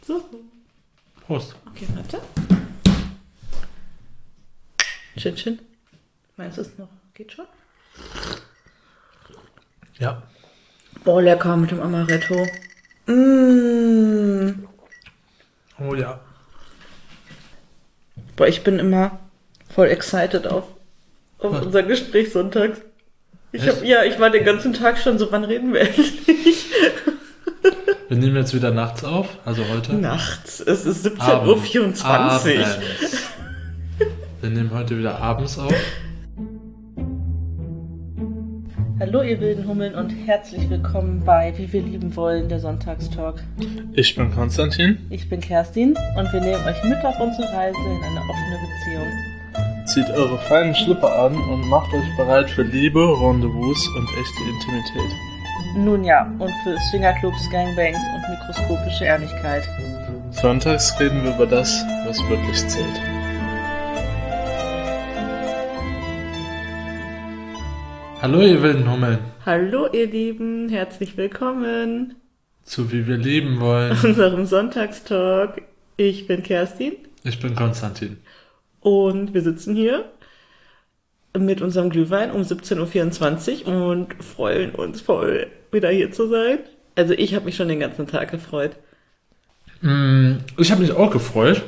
So. Prost. Okay, warte. Chin, chin. Meinst du es noch? Geht schon? Ja. Boah, lecker mit dem Amaretto. Oh ja. Boah, ich bin immer voll excited auf unser Gespräch sonntags. Ich war den ganzen Tag schon so, wann reden wir endlich? Wir nehmen jetzt wieder nachts auf, also heute. Nachts, es ist 17:24 Uhr. Wir nehmen heute wieder abends auf. Hallo ihr wilden Hummeln und herzlich willkommen bei Wie wir lieben wollen, der Sonntagstalk. Ich bin Konstantin. Ich bin Kerstin und wir nehmen euch mit auf unsere Reise in eine offene Beziehung. Zieht eure feinen Schlipper an und macht euch bereit für Liebe, Rendezvous und echte Intimität. Nun ja, und für Swingerclubs, Gangbangs und mikroskopische Ehrlichkeit. Sonntags reden wir über das, was wirklich zählt. Hallo ihr wilden Hummeln. Hallo ihr Lieben, herzlich willkommen zu Wie wir lieben wollen. unserem Sonntagstalk. Ich bin Kerstin. Ich bin Konstantin. Und wir sitzen hier mit unserem Glühwein um 17:24 Uhr und freuen uns voll, wieder hier zu sein. Also ich habe mich schon den ganzen Tag gefreut. Ich habe mich auch gefreut.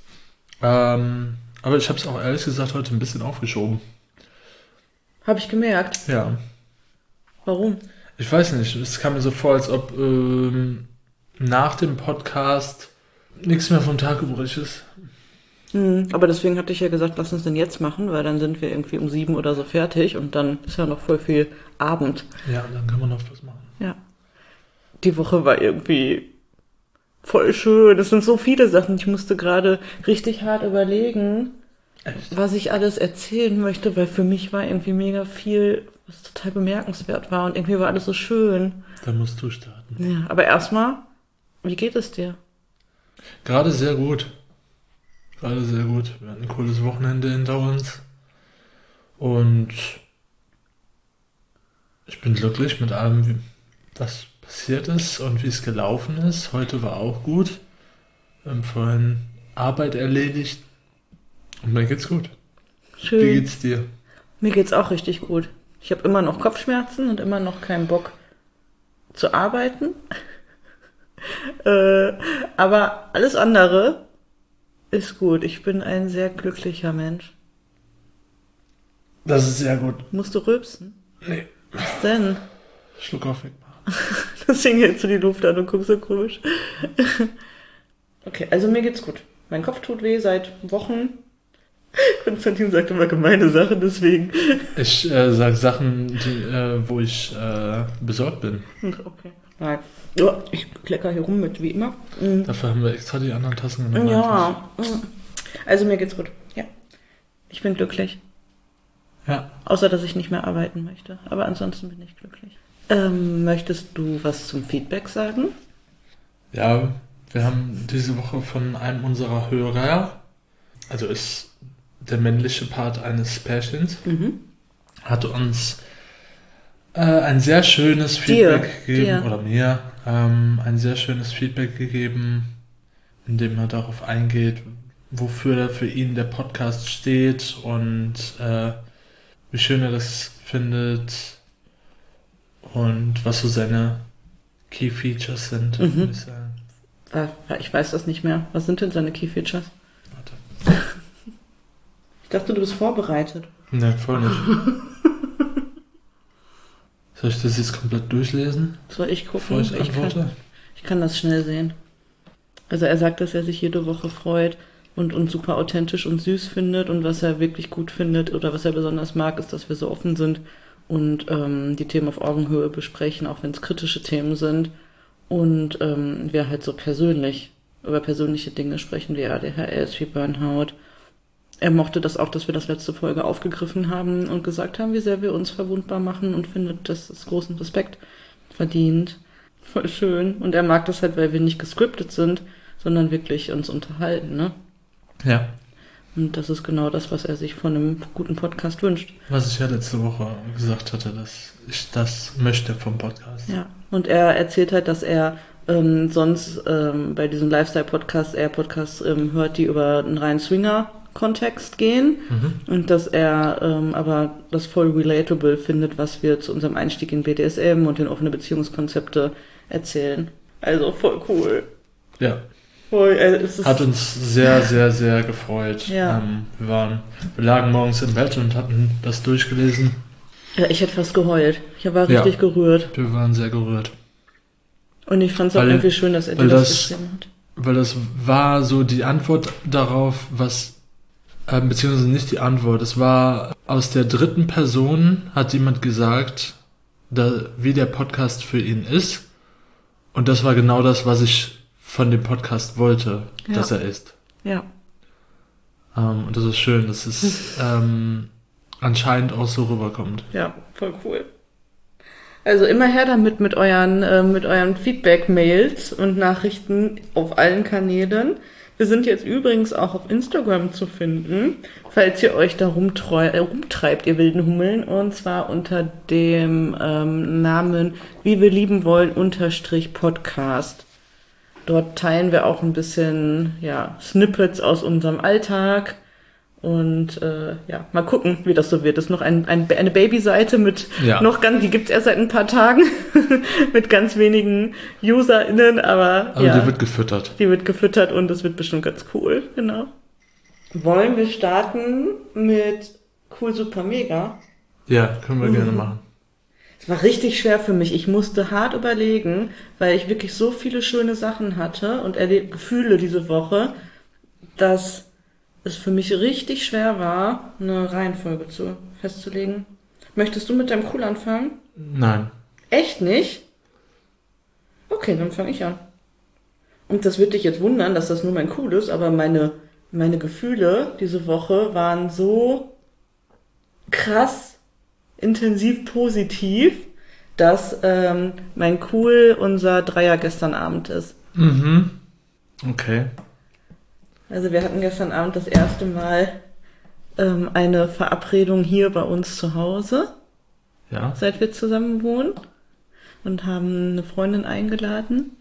Aber ich habe es auch ehrlich gesagt heute ein bisschen aufgeschoben. Habe ich gemerkt. Ja. Warum? Ich weiß nicht, es kam mir so vor, als ob nach dem Podcast nichts mehr vom Tag übrig ist. Aber deswegen hatte ich ja gesagt, lass uns denn jetzt machen, weil dann sind wir irgendwie um 7 oder so fertig und dann ist ja noch voll viel Abend. Ja, dann kann man noch was machen. Ja. Die Woche war irgendwie voll schön. Es sind so viele Sachen. Ich musste gerade richtig hart überlegen, was ich alles erzählen möchte, weil für mich war irgendwie mega viel, was total bemerkenswert war und irgendwie war alles so schön. Dann musst du starten. Ja, aber erstmal, wie geht es dir? Gerade sehr gut. Wir hatten ein cooles Wochenende hinter uns. Und ich bin glücklich mit allem, was passiert ist und wie es gelaufen ist. Heute war auch gut. Wir haben vorhin Arbeit erledigt. Und mir geht's gut. Schön. Wie geht's dir? Mir geht's auch richtig gut. Ich habe immer noch Kopfschmerzen und immer noch keinen Bock zu arbeiten. Aber alles andere ist gut. Ich bin ein sehr glücklicher Mensch. Das ist sehr gut. Musst du rülpsen? Nee. Was denn? Schluck auf wegmachen. Deswegen hältst du die Luft an und guckst so komisch. Okay, also mir geht's gut. Mein Kopf tut weh seit Wochen. Konstantin sagt immer gemeine Sachen, deswegen. Ich sage Sachen, wo ich besorgt bin. Okay. Nein. Ja, ich klecker hier rum mit, wie immer. Dafür haben wir extra die anderen Tassen genommen. Ja. Also mir geht's gut. Ja. Ich bin glücklich. Ja. Außer, dass ich nicht mehr arbeiten möchte. Aber ansonsten bin ich glücklich. Möchtest du was zum Feedback sagen? Ja, wir haben diese Woche von einem unserer Hörer, also ist der männliche Part eines Pärchens, hat uns ein sehr schönes Feedback gegeben, oder mir, ein sehr schönes Feedback gegeben, in dem er darauf eingeht, wofür für ihn der Podcast steht und wie schön er das findet und was so seine Key Features sind, würde ich sagen. Ich weiß das nicht mehr. Was sind denn seine Key Features? Warte. Ich dachte, du bist vorbereitet. Ne, voll nicht. Soll ich das jetzt komplett durchlesen? Soll ich gucken? Bevor ich antworte? Ich kann das schnell sehen. Also er sagt, dass er sich jede Woche freut und uns super authentisch und süß findet und was er wirklich gut findet oder was er besonders mag, ist, dass wir so offen sind und die Themen auf Augenhöhe besprechen, auch wenn es kritische Themen sind und wir halt so persönlich über persönliche Dinge sprechen, wie ADHS, wie Burnout. Er mochte das auch, dass wir das letzte Folge aufgegriffen haben und gesagt haben, wie sehr wir uns verwundbar machen und findet, dass es großen Respekt verdient. Voll schön. Und er mag das halt, weil wir nicht gescriptet sind, sondern wirklich uns unterhalten, ne? Ja. Und das ist genau das, was er sich von einem guten Podcast wünscht. Was ich ja letzte Woche gesagt hatte, dass ich das möchte vom Podcast. Ja. Und er erzählt halt, dass er sonst bei diesem Lifestyle-Podcast eher Podcasts hört, die über einen reinen Swinger-Kontext gehen und dass er aber das voll relatable findet, was wir zu unserem Einstieg in BDSM und in offene Beziehungskonzepte erzählen. Also voll cool. Ja. Es ist Hat uns sehr, sehr, sehr gefreut. Ja. Wir lagen morgens im Bett und hatten das durchgelesen. Ja, ich hätte fast geheult. Ich war richtig gerührt. Wir waren sehr gerührt. Und ich fand es auch irgendwie schön, dass er dir das geschrieben hat. Weil das war so die Antwort darauf, beziehungsweise nicht die Antwort, es war aus der dritten Person, hat jemand gesagt, wie der Podcast für ihn ist. Und das war genau das, was ich von dem Podcast wollte, dass er ist. Ja. Und das ist schön, dass es anscheinend auch so rüberkommt. Ja, voll cool. Also immer her damit mit euren Feedback-Mails und Nachrichten auf allen Kanälen. Wir sind jetzt übrigens auch auf Instagram zu finden, falls ihr euch da rumtreibt, ihr wilden Hummeln. Und zwar unter dem Namen Wie wir lieben wollen _Podcast. Dort teilen wir auch ein bisschen Snippets aus unserem Alltag. Und mal gucken, wie das so wird. Das ist noch eine Baby-Seite mit die gibt's erst seit ein paar Tagen, mit ganz wenigen UserInnen, aber die wird gefüttert. Die wird gefüttert und es wird bestimmt ganz cool, genau. Wollen wir starten mit Cool Super Mega? Ja, können wir gerne machen. Es war richtig schwer für mich. Ich musste hart überlegen, weil ich wirklich so viele schöne Sachen hatte und Gefühle diese Woche, dass es für mich richtig schwer war, eine Reihenfolge festzulegen. Möchtest du mit deinem Cool anfangen? Nein. Echt nicht? Okay, dann fange ich an. Und das wird dich jetzt wundern, dass das nur mein Cool ist, aber meine Gefühle diese Woche waren so krass intensiv positiv, dass mein Cool unser Dreier gestern Abend ist. Mhm. Okay. Also wir hatten gestern Abend das erste Mal eine Verabredung hier bei uns zu Hause, seit wir zusammen wohnen, und haben eine Freundin eingeladen.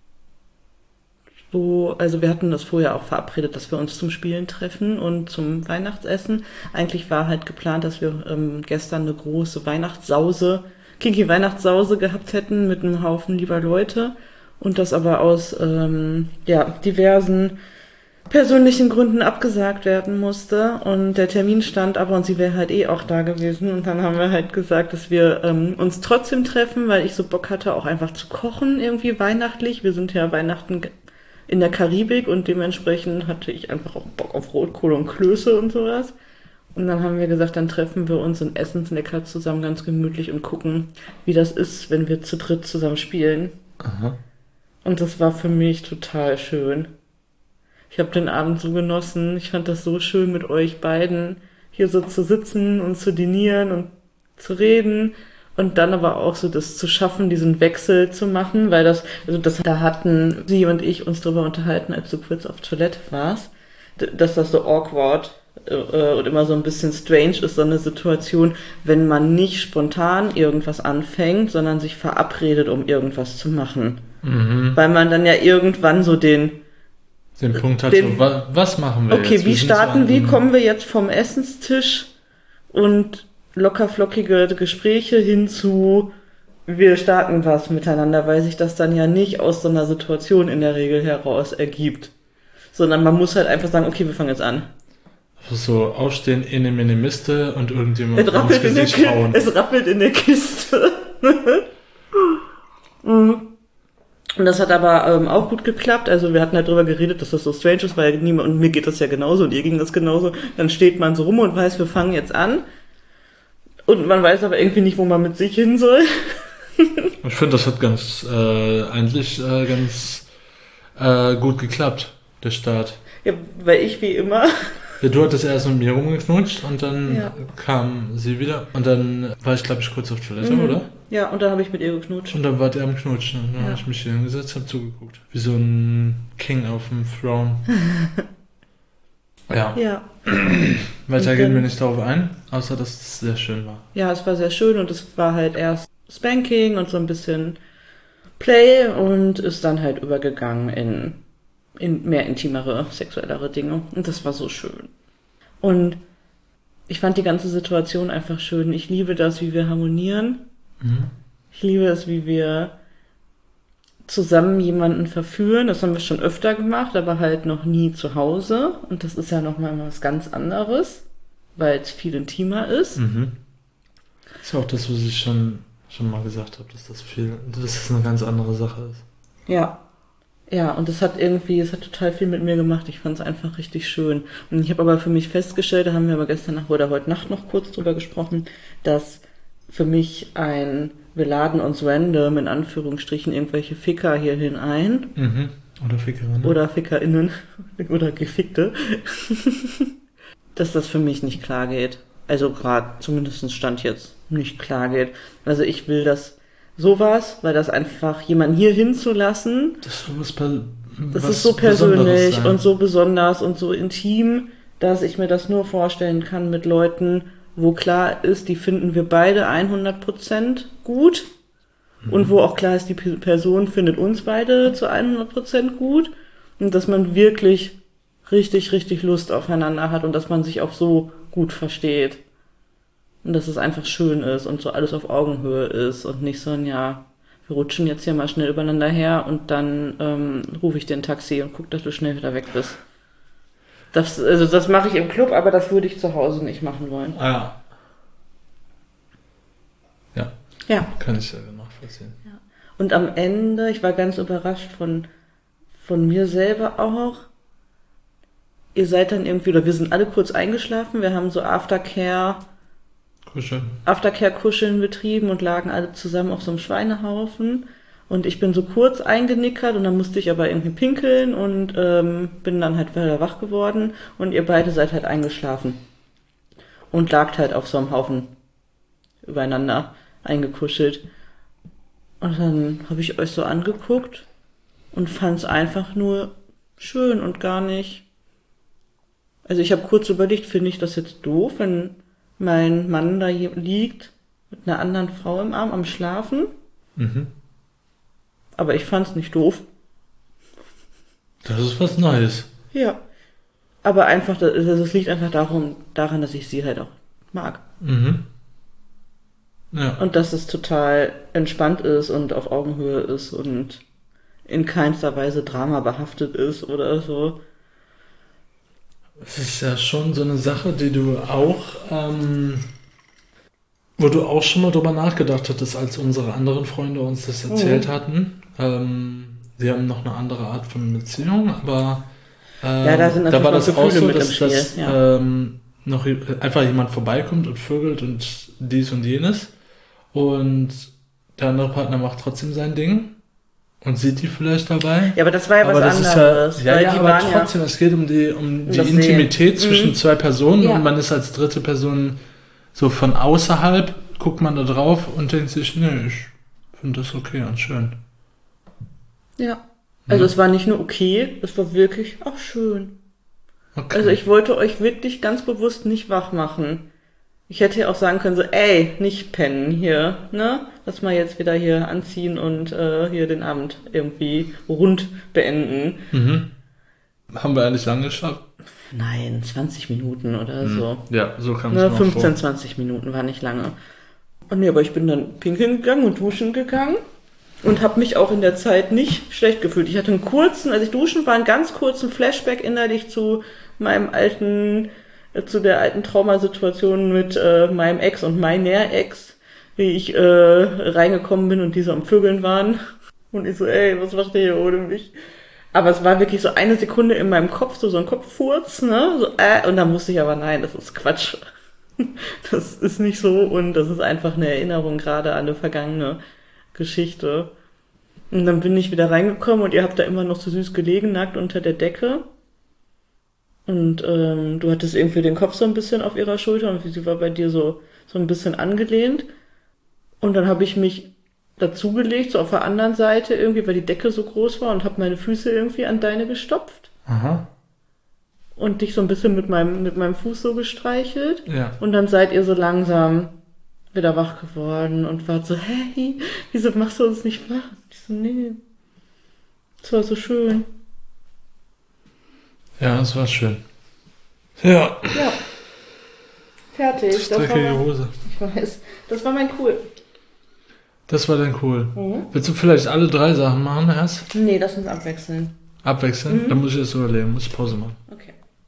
Also wir hatten das vorher auch verabredet, dass wir uns zum Spielen treffen und zum Weihnachtsessen. Eigentlich war halt geplant, dass wir gestern eine große kinky Weihnachtssause gehabt hätten mit einem Haufen lieber Leute und das aber aus diversen persönlichen Gründen abgesagt werden musste und der Termin stand aber und sie wäre halt auch da gewesen und dann haben wir halt gesagt, dass wir uns trotzdem treffen, weil ich so Bock hatte, auch einfach zu kochen irgendwie weihnachtlich. Wir sind ja Weihnachten in der Karibik und dementsprechend hatte ich einfach auch Bock auf Rotkohl und Klöße und sowas. Und dann haben wir gesagt, dann treffen wir uns und essen lecker zusammen ganz gemütlich und gucken, wie das ist, wenn wir zu dritt zusammen spielen. Aha. Und das war für mich total schön. Ich habe den Abend so genossen. Ich fand das so schön, mit euch beiden hier so zu sitzen und zu dinieren und zu reden. Und dann aber auch so das zu schaffen, diesen Wechsel zu machen, weil da hatten sie und ich uns drüber unterhalten, als du kurz auf Toilette warst, dass das so awkward und immer so ein bisschen strange ist, so eine Situation, wenn man nicht spontan irgendwas anfängt, sondern sich verabredet, um irgendwas zu machen. Mhm. Weil man dann ja irgendwann so den Punkt hat, was machen wir jetzt? Okay, wie kommen wir jetzt vom Essenstisch und locker flockige Gespräche hin zu, wir starten was miteinander, weil sich das dann ja nicht aus so einer Situation in der Regel heraus ergibt. Sondern man muss halt einfach sagen, okay, wir fangen jetzt an. So aufstehen, in eine Miste und irgendjemand ins Gesicht hauen. Es rappelt in der Kiste. Und das hat aber auch gut geklappt. Also wir hatten halt drüber geredet, dass das so strange ist, weil und mir geht das ja genauso und ihr ging das genauso. Dann steht man so rum und weiß, wir fangen jetzt an. Und man weiß aber irgendwie nicht, wo man mit sich hin soll. Ich finde, das hat ganz gut geklappt, der Start. Ja, weil ich wie immer... Ja, du hattest erst mit mir rumgeknutscht und dann kam sie wieder. Und dann war ich, glaube ich, kurz auf Toilette, oder? Ja, und dann habe ich mit ihr geknutscht. Und dann wart ihr am Knutschen. Und dann habe ich mich hier hingesetzt, habe zugeguckt. Wie so ein King auf dem Throne. Ja. Weiter gehen wir nicht darauf ein, außer dass es sehr schön war. Ja, es war sehr schön und es war halt erst Spanking und so ein bisschen Play und ist dann halt übergegangen in mehr intimere, sexuellere Dinge. Und das war so schön. Und ich fand die ganze Situation einfach schön. Ich liebe das, wie wir harmonieren. Ich liebe es, wie wir zusammen jemanden verführen. Das haben wir schon öfter gemacht, aber halt noch nie zu Hause. Und das ist ja nochmal was ganz anderes, weil es viel intimer ist. Das ist auch das, was ich schon mal gesagt habe, dass das eine ganz andere Sache ist. Ja. Ja, und es hat total viel mit mir gemacht. Ich fand es einfach richtig schön. Und ich habe aber für mich festgestellt, da haben wir aber gestern Nacht oder heute Nacht noch kurz drüber gesprochen, dass für mich wir laden uns random, in Anführungsstrichen, irgendwelche Ficker hierhin ein. Oder Fickerinnen. Oder FickerInnen. Oder Gefickte. Dass das für mich nicht klar geht. Also gerade, zumindest Stand jetzt, nicht klar geht. Also ich will das sowas, weil das einfach jemanden hier hinzulassen, das ist so persönlich und so besonders und so intim, dass ich mir das nur vorstellen kann mit Leuten, wo klar ist, die finden wir beide 100% gut und wo auch klar ist, die Person findet uns beide zu 100% gut und dass man wirklich richtig, richtig Lust aufeinander hat und dass man sich auch so gut versteht. Und dass es einfach schön ist und so alles auf Augenhöhe ist und nicht so wir rutschen jetzt hier mal schnell übereinander her und dann rufe ich dir ein Taxi und guck, dass du schnell wieder weg bist. Das mache ich im Club, aber das würde ich zu Hause nicht machen wollen. Ja. Ja. Kann ich selber nachvollziehen. Ja. Und am Ende, ich war ganz überrascht von mir selber auch. Ihr seid dann irgendwie, oder wir sind alle kurz eingeschlafen, wir haben so Aftercare-Kuscheln betrieben und lagen alle zusammen auf so einem Schweinehaufen. Und ich bin so kurz eingenickert und dann musste ich aber irgendwie pinkeln und bin dann halt wieder wach geworden. Und ihr beide seid halt eingeschlafen. Und lagt halt auf so einem Haufen übereinander eingekuschelt. Und dann habe ich euch so angeguckt und fand es einfach nur schön und gar nicht... Also ich habe kurz überlegt, finde ich das jetzt doof, wenn mein Mann da liegt mit einer anderen Frau im Arm am Schlafen. Aber ich fand's nicht doof. Das ist was Neues. Ja. Aber einfach, es liegt einfach daran, dass ich sie halt auch mag. Ja. Und dass es total entspannt ist und auf Augenhöhe ist und in keinster Weise dramabehaftet ist oder so. Es ist ja schon so eine Sache, die du auch, wo du auch schon mal drüber nachgedacht hattest, als unsere anderen Freunde uns das erzählt hatten. Sie haben noch eine andere Art von Beziehung, aber da sind natürlich da war das Gefühle auch so, mit im dass Spiel, noch einfach jemand vorbeikommt und vögelt und dies und jenes und der andere Partner macht trotzdem sein Ding. Und sieht die vielleicht dabei? Ja, aber das war ja was anderes. Aber trotzdem, es geht um die Intimität zwischen zwei Personen und man ist als dritte Person so von außerhalb, guckt man da drauf und denkt sich, nee, ich finde das okay und schön. Ja. Also es war nicht nur okay, es war wirklich auch schön. Okay. Also ich wollte euch wirklich ganz bewusst nicht wach machen. Ich hätte ja auch sagen können, so, nicht pennen hier, ne? Lass mal jetzt wieder hier anziehen und hier den Abend irgendwie rund beenden. Haben wir eigentlich lange geschafft? Nein, 20 Minuten oder so. Ja, so kam es mir 15, vor. 20 Minuten war nicht lange. Und nee, aber ich bin dann pinkeln gegangen und duschen gegangen und habe mich auch in der Zeit nicht schlecht gefühlt. Ich hatte als ich duschen war, einen ganz kurzen Flashback innerlich zu der alten Traumasituation mit meinem Ex und meiner Ex, wie ich reingekommen bin und die so am Vögeln waren. Und ich so, was macht ihr hier ohne mich? Aber es war wirklich so eine Sekunde in meinem Kopf, so ein Kopffurz, ne? So, und dann musste ich aber, nein, das ist Quatsch. Das ist nicht so und das ist einfach eine Erinnerung gerade an eine vergangene Geschichte. Und dann bin ich wieder reingekommen und ihr habt da immer noch so süß gelegen, nackt unter der Decke. Und du hattest irgendwie den Kopf so ein bisschen auf ihrer Schulter und sie war bei dir so ein bisschen angelehnt. Und dann habe ich mich dazugelegt, so auf der anderen Seite irgendwie, weil die Decke so groß war und habe meine Füße irgendwie an deine gestopft. Aha. Und dich so ein bisschen mit meinem Fuß so gestreichelt. Ja. Und dann seid ihr so langsam wieder wach geworden und war so, hey, wieso machst du uns nicht wach? Ich so, nee, das war so schön. Ja, das war schön. Ja. Ja. Fertig. Dreckige Hose. Ich weiß. Das war mein Cool. Das war dann cool. Willst du vielleicht alle 3 Sachen machen erst? Nee, lass uns abwechseln. Abwechseln? Dann muss ich jetzt überlegen, muss ich Pause machen. Okay.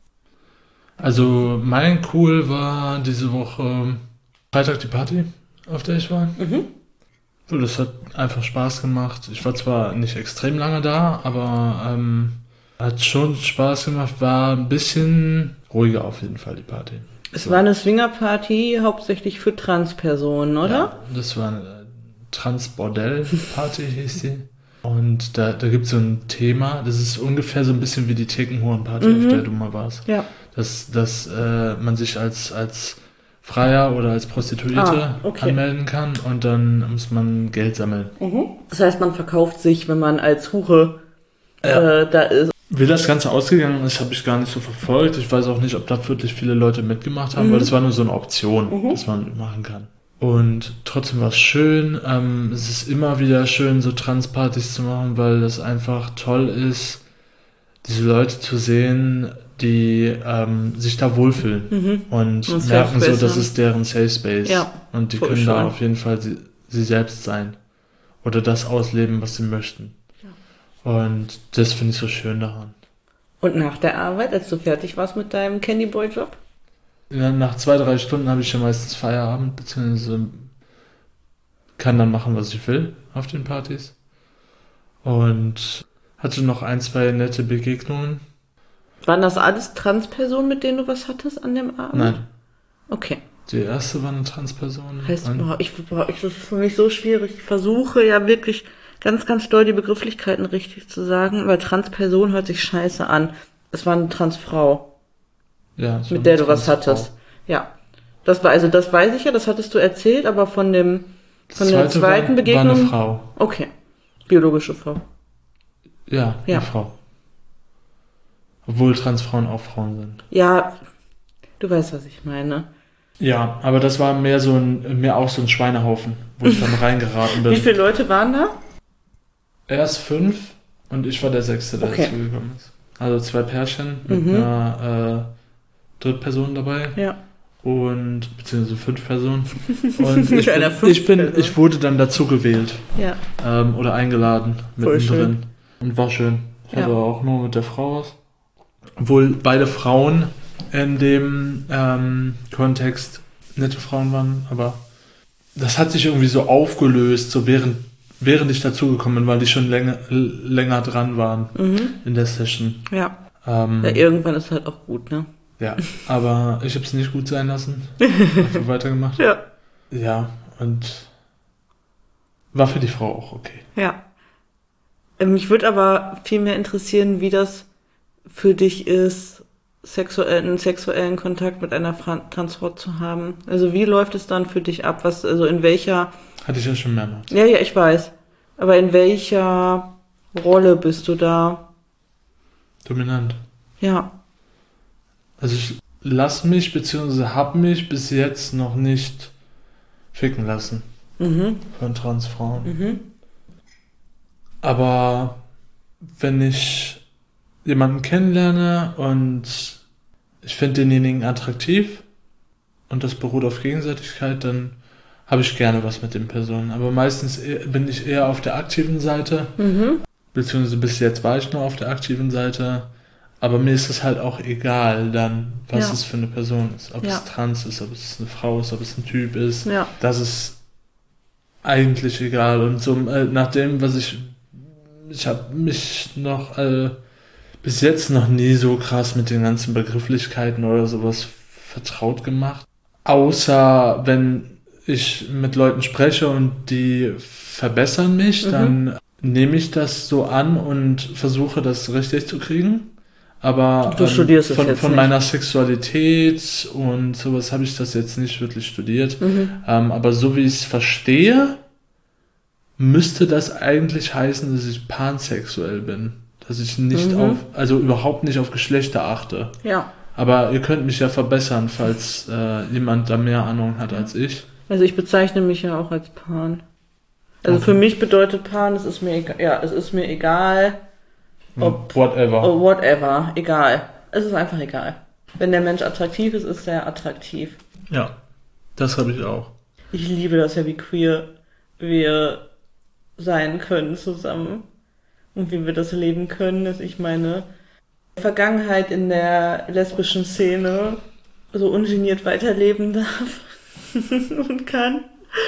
Also mein Cool war diese Woche Freitag die Party, auf der ich war. So, das hat einfach Spaß gemacht. Ich war zwar nicht extrem lange da, aber hat schon Spaß gemacht. War ein bisschen ruhiger auf jeden Fall, die Party. Es war eine Swingerparty hauptsächlich für Transpersonen, oder? Ja, das war eine Trans-Bordell-Party, hieß die. Und da gibt es so ein Thema, das ist ungefähr so ein bisschen wie die Thekenhuren-Party, auf der du mal warst. Ja. Dass man sich als Freier oder als Prostituierte anmelden kann und dann muss man Geld sammeln. Das heißt, man verkauft sich, wenn man als Hure da ist. Wie das Ganze ausgegangen ist, habe ich gar nicht so verfolgt. Ich weiß auch nicht, ob da wirklich viele Leute mitgemacht haben, weil das war nur so eine Option, dass man machen kann. Und trotzdem war es schön. Es ist immer wieder schön, so Transpartys zu machen, weil das einfach toll ist, diese Leute zu sehen, die sich da wohlfühlen und merken so, das ist deren Safe Space. Ja, und die können da auf jeden Fall sie selbst sein oder das ausleben, was sie möchten. Und das finde ich so schön daran. Und nach der Arbeit, als du fertig warst mit deinem Candyboy-Job? Ja, nach 2-3 Stunden habe ich ja meistens Feierabend, beziehungsweise kann dann machen, was ich will auf den Partys. Und hatte noch 1-2 nette Begegnungen. Waren das alles Transpersonen, mit denen du was hattest an dem Abend? Nein. Okay. Die erste war eine Transperson. Heißt, das ist für mich so schwierig. Ich versuche ja wirklich ganz, ganz doll die Begrifflichkeiten richtig zu sagen, weil Transperson hört sich scheiße an. Es war eine Transfrau, ja, mit der du was hattest. Ja. Das weiß ich ja, das hattest du erzählt, aber von der zweiten Begegnung. War eine Frau. Okay. Biologische Frau. Ja, eine Frau. Obwohl Transfrauen auch Frauen sind. Ja, du weißt, was ich meine. Ja, aber das war mehr auch so ein Schweinehaufen, wo ich dann reingeraten bin. Wie viele Leute waren da? Erst 5 und ich war der 6., der dazugekommen ist. Also 2 Pärchen mit einer Drittperson dabei. Ja. Und beziehungsweise 5 Personen. Und ich wurde dann dazu gewählt. Ja. Oder eingeladen mittendrin. Und war schön. Ich hatte auch nur mit der Frau was. Obwohl beide Frauen in dem Kontext nette Frauen waren, aber das hat sich irgendwie so aufgelöst, so während ich dazugekommen bin, weil die schon länger dran waren in der Session. Ja. Irgendwann ist halt auch gut, ne? Ja, aber ich habe es nicht gut sein lassen. Einfach weitergemacht. Ja. Ja, und war für die Frau auch okay. Ja. Mich würde aber viel mehr interessieren, wie das für dich ist, einen sexuellen Kontakt mit einer Transfrau zu haben. Also wie läuft es dann für dich ab? In welcher... Hatte ich ja schon mehrmals. Ja, ich weiß. Aber in welcher Rolle bist du da? Dominant. Ja. Also ich lasse mich, beziehungsweise habe mich bis jetzt noch nicht ficken lassen. Von Transfrauen. Aber wenn ich jemanden kennenlerne und ich finde denjenigen attraktiv und das beruht auf Gegenseitigkeit, dann habe ich gerne was mit den Personen. Aber meistens bin ich eher auf der aktiven Seite, beziehungsweise bis jetzt war ich nur auf der aktiven Seite. Aber mir ist es halt auch egal dann, was es für eine Person ist. Ob es trans ist, ob es eine Frau ist, ob es ein Typ ist. Ja. Das ist eigentlich egal. Und so nach dem, was ich habe mich noch bis jetzt noch nie so krass mit den ganzen Begrifflichkeiten oder sowas vertraut gemacht. Außer wenn ich mit Leuten spreche und die verbessern mich, dann nehme ich das so an und versuche das richtig zu kriegen. Aber du studierst von meiner Sexualität und sowas habe ich das jetzt nicht wirklich studiert. Aber so wie ich es verstehe, müsste das eigentlich heißen, dass ich pansexuell bin. Dass ich nicht überhaupt nicht auf Geschlechter achte. Ja. Aber ihr könnt mich ja verbessern, falls jemand da mehr Ahnung hat als ich. Also ich bezeichne mich ja auch als Pan. Also Okay. für mich bedeutet Pan, es ist mir egal, es ist mir egal, whatever, egal. Es ist einfach egal. Wenn der Mensch attraktiv ist, ist er attraktiv. Ja, das habe ich auch. Ich liebe das ja, wie queer wir sein können zusammen und wie wir das leben können, dass ich meine Vergangenheit in der lesbischen Szene so ungeniert weiterleben darf und kann.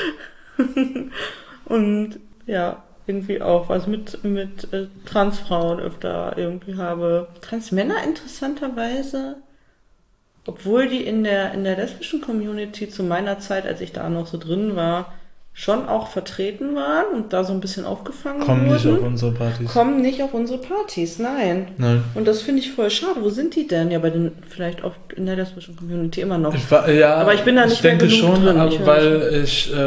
Und ja, irgendwie auch was mit Transfrauen öfter irgendwie habe. Transmänner interessanterweise, obwohl die in der lesbischen Community zu meiner Zeit, als ich da noch so drin war, schon auch vertreten waren und da so ein bisschen aufgefangen Kommen wurden. nicht auf unsere Partys. Kommen nicht auf unsere Partys, nein. Nein. Und das finde ich voll schade. Wo sind die denn? Ja, bei den, vielleicht auch in der lesbischen Community immer noch. Aber ich bin da nicht mehr denke genug schon, drin. aber weil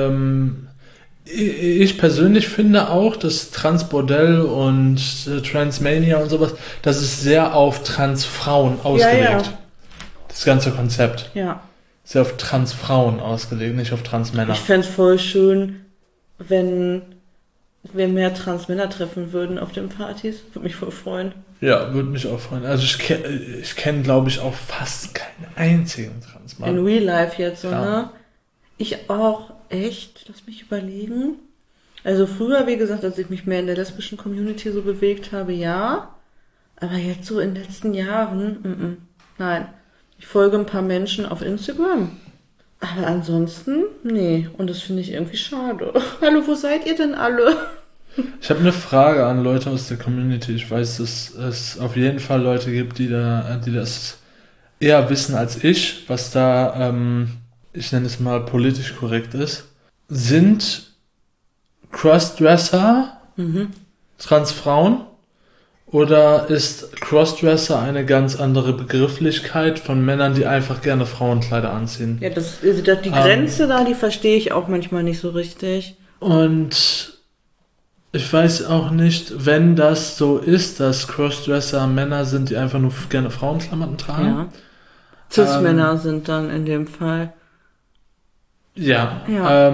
ich persönlich finde auch, dass Transbordell und Transmania und sowas, das ist sehr auf Transfrauen ausgelegt. Ja. Das ganze Konzept. Ja. Sehr auf Transfrauen ausgelegt, nicht auf Transmänner. Ich fänd's voll schön, wenn wir mehr Transmänner treffen würden auf den Partys. Würde mich voll freuen. Ja, würde mich auch freuen. Also ich kenn, glaube ich, auch fast keinen einzigen Transmann. In Real Life jetzt so, Ja. ne? Ich auch, echt? Lass mich überlegen. Also früher, wie gesagt, als ich mich mehr in der lesbischen Community so bewegt habe, ja. Aber jetzt so in den letzten Jahren, nein. Ich folge ein paar Menschen auf Instagram. Aber ansonsten, nee. Und das finde ich irgendwie schade. Hallo, wo seid ihr denn alle? Ich habe eine Frage an Leute aus der Community. Ich weiß, dass es auf jeden Fall Leute gibt, die das eher wissen als ich, was da, ich nenne es mal politisch korrekt ist. Sind Crossdresser Transfrauen? Oder ist Crossdresser eine ganz andere Begrifflichkeit von Männern, die einfach gerne Frauenkleider anziehen? Ja, die Grenze da, die verstehe ich auch manchmal nicht so richtig. Und ich weiß auch nicht, wenn das so ist, dass Crossdresser Männer sind, die einfach nur gerne Frauenklamotten tragen. Ja. Cis-Männer sind dann in dem Fall. Ja. Ja.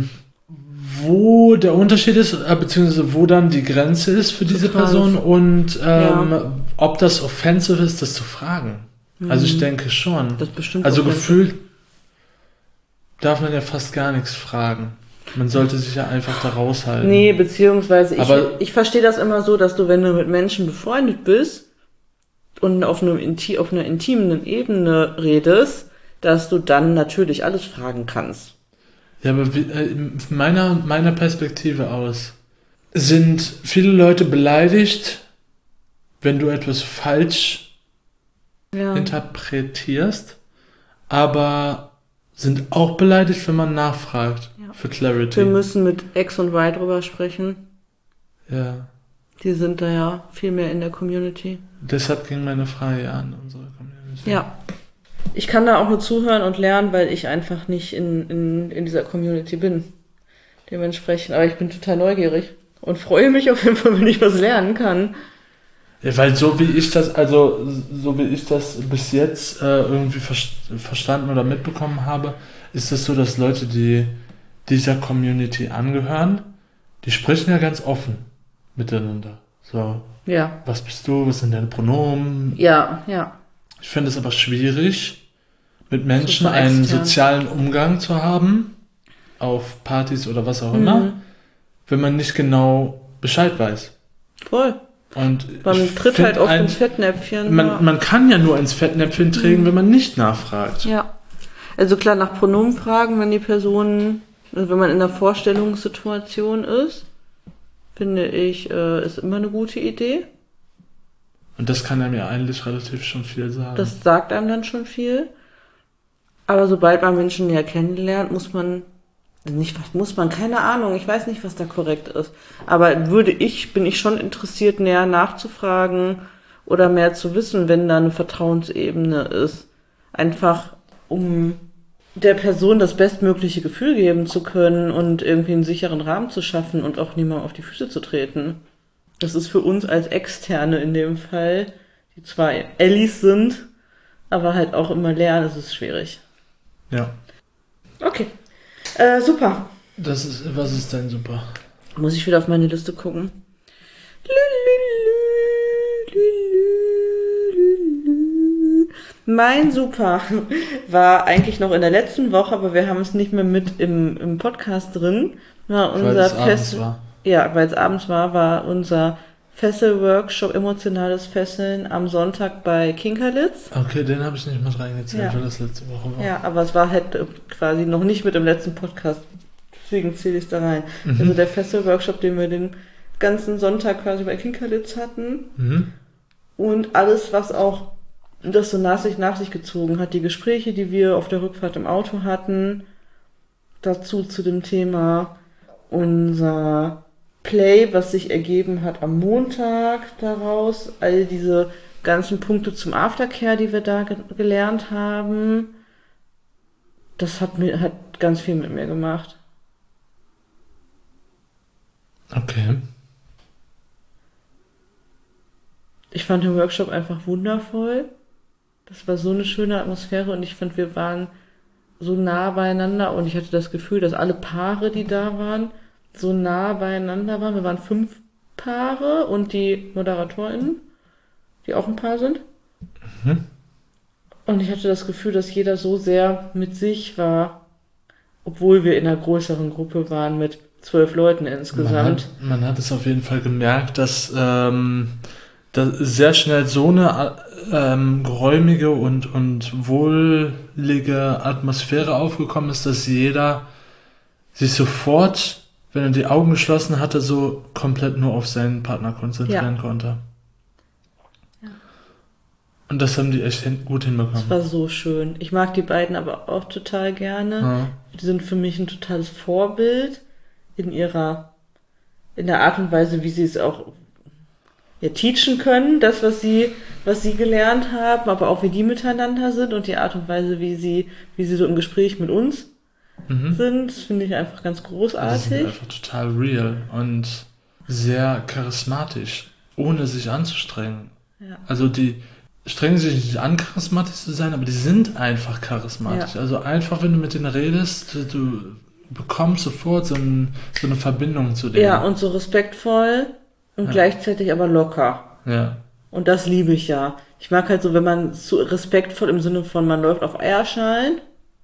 Wo der Unterschied ist, beziehungsweise wo dann die Grenze ist für diese Person und ob das offensive ist, das zu fragen. Also ich denke schon. Das bestimmt also offensive. gefühlt darf man ja fast gar nichts fragen. Man sollte sich ja einfach da raushalten. Nee, beziehungsweise ich Aber- verstehe das immer so, dass du, wenn du mit Menschen befreundet bist und auf einer intimen Ebene redest, dass du dann natürlich alles fragen kannst. Ja, aber meiner Perspektive aus sind viele Leute beleidigt, wenn du etwas falsch interpretierst, aber sind auch beleidigt, wenn man nachfragt für Clarity. Wir müssen mit X und Y drüber sprechen. Ja, Die sind da ja viel mehr in der Community. deshalb ging meine Frage ja an unsere Community. Ja. Ich kann da auch nur zuhören und lernen, weil ich einfach nicht in dieser Community bin. Dementsprechend, aber ich bin total neugierig und freue mich auf jeden Fall, wenn ich was lernen kann. Ja, weil so wie ich das bis jetzt irgendwie verstanden oder mitbekommen habe, ist es so, dass Leute, die dieser Community angehören, die sprechen ja ganz offen miteinander. So, Ja. was bist du, was sind deine Pronomen? Ja. Ich finde es aber schwierig, mit Menschen Super einen extern. sozialen Umgang zu haben, auf Partys oder was auch immer, wenn man nicht genau Bescheid weiß. Voll. Und Man ich tritt find halt oft ins Fettnäpfchen. Man kann ja nur ins Fettnäpfchen treten, wenn man nicht nachfragt. Ja. Also klar, nach Pronomen fragen, wenn die Person, also wenn man in einer Vorstellungssituation ist, finde ich, ist immer eine gute Idee. Und das kann einem ja eigentlich relativ schon viel sagen. Das sagt einem dann schon viel. Aber sobald man Menschen näher kennenlernt, keine Ahnung, ich weiß nicht, was da korrekt ist. Aber bin ich schon interessiert, näher nachzufragen oder mehr zu wissen, wenn da eine Vertrauensebene ist. Einfach, um der Person das bestmögliche Gefühl geben zu können und irgendwie einen sicheren Rahmen zu schaffen und auch niemandem auf die Füße zu treten. Das ist für uns als Externe in dem Fall, die zwar Allies sind, aber halt auch immer lernen, es ist schwierig. Ja. Okay. Super. Was ist denn super? Muss ich wieder auf meine Liste gucken. Mein Super war eigentlich noch in der letzten Woche, aber wir haben es nicht mehr mit im Podcast drin. Weil es abends war. Ja, weil es abends war unser Fessel-Workshop, emotionales Fesseln am Sonntag bei Kinkerlitz. Okay, den habe ich nicht mit reingezählt, weil das letzte Woche war. Ja, aber es war halt quasi noch nicht mit im letzten Podcast. Deswegen zähle ich es da rein. Also der Fessel-Workshop, den wir den ganzen Sonntag quasi bei Kinkerlitz hatten. Und alles, was auch das so nach sich gezogen hat. Die Gespräche, die wir auf der Rückfahrt im Auto hatten. Dazu zu dem Thema unser Play, was sich ergeben hat am Montag daraus. All diese ganzen Punkte zum Aftercare, die wir da gelernt haben. Das hat ganz viel mit mir gemacht. Okay. Ich fand den Workshop einfach wundervoll. Das war so eine schöne Atmosphäre und ich fand, wir waren so nah beieinander und ich hatte das Gefühl, dass alle Paare, die da waren, so nah beieinander waren. Wir waren 5 Paare und die ModeratorInnen, die auch ein Paar sind. Und ich hatte das Gefühl, dass jeder so sehr mit sich war, obwohl wir in einer größeren Gruppe waren mit 12 Leuten insgesamt. Man hat es auf jeden Fall gemerkt, dass sehr schnell so eine geräumige und wohlige Atmosphäre aufgekommen ist, dass jeder sich sofort, wenn er die Augen geschlossen hatte, so komplett nur auf seinen Partner konzentrieren konnte. Ja. Und das haben die echt gut hinbekommen. Das war so schön. Ich mag die beiden aber auch total gerne. Ja. Die sind für mich ein totales Vorbild in der Art und Weise, wie sie es auch teachen können, das, was sie gelernt haben, aber auch wie die miteinander sind und die Art und Weise, wie sie so im Gespräch mit uns sind, das finde ich einfach ganz großartig. Die sind einfach total real und sehr charismatisch, ohne sich anzustrengen. Ja. Also die strengen sich nicht an, charismatisch zu sein, aber die sind einfach charismatisch. Ja. Also einfach, wenn du mit denen redest, du bekommst sofort so eine Verbindung zu denen. Ja, und so respektvoll und gleichzeitig aber locker. Ja. Und das liebe ich ja. Ich mag halt so, wenn man so respektvoll im Sinne von, man läuft auf Eierschalen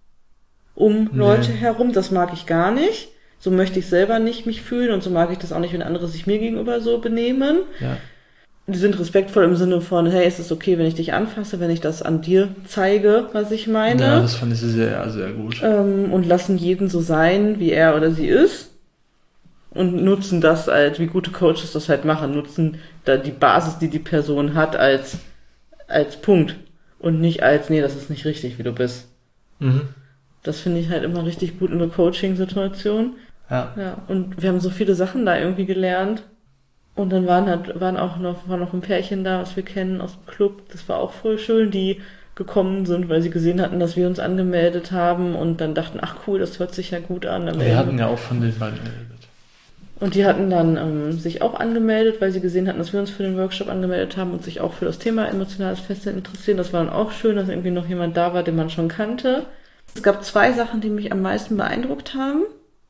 um Leute herum, das mag ich gar nicht. So möchte ich selber nicht mich fühlen und so mag ich das auch nicht, wenn andere sich mir gegenüber so benehmen. Ja. Die sind respektvoll im Sinne von, hey, ist es okay, wenn ich dich anfasse, wenn ich das an dir zeige, was ich meine? Ja, das fand ich sehr, sehr gut. Und lassen jeden so sein, wie er oder sie ist. Und nutzen das als, wie gute Coaches das halt machen, nutzen da die Basis, die Person hat, als Punkt. Und nicht als, nee, das ist nicht richtig, wie du bist. Das finde ich halt immer richtig gut in der Coaching-Situation. Ja. Und wir haben so viele Sachen da irgendwie gelernt. Und dann war noch ein Pärchen da, was wir kennen aus dem Club. Das war auch voll schön, die gekommen sind, weil sie gesehen hatten, dass wir uns angemeldet haben und dann dachten, ach cool, das hört sich ja gut an. Wir hatten ja auch von den beiden geredet. Und die hatten dann sich auch angemeldet, weil sie gesehen hatten, dass wir uns für den Workshop angemeldet haben und sich auch für das Thema emotionales Fesseln interessieren. Das war dann auch schön, dass irgendwie noch jemand da war, den man schon kannte. Es gab 2 Sachen, die mich am meisten beeindruckt haben.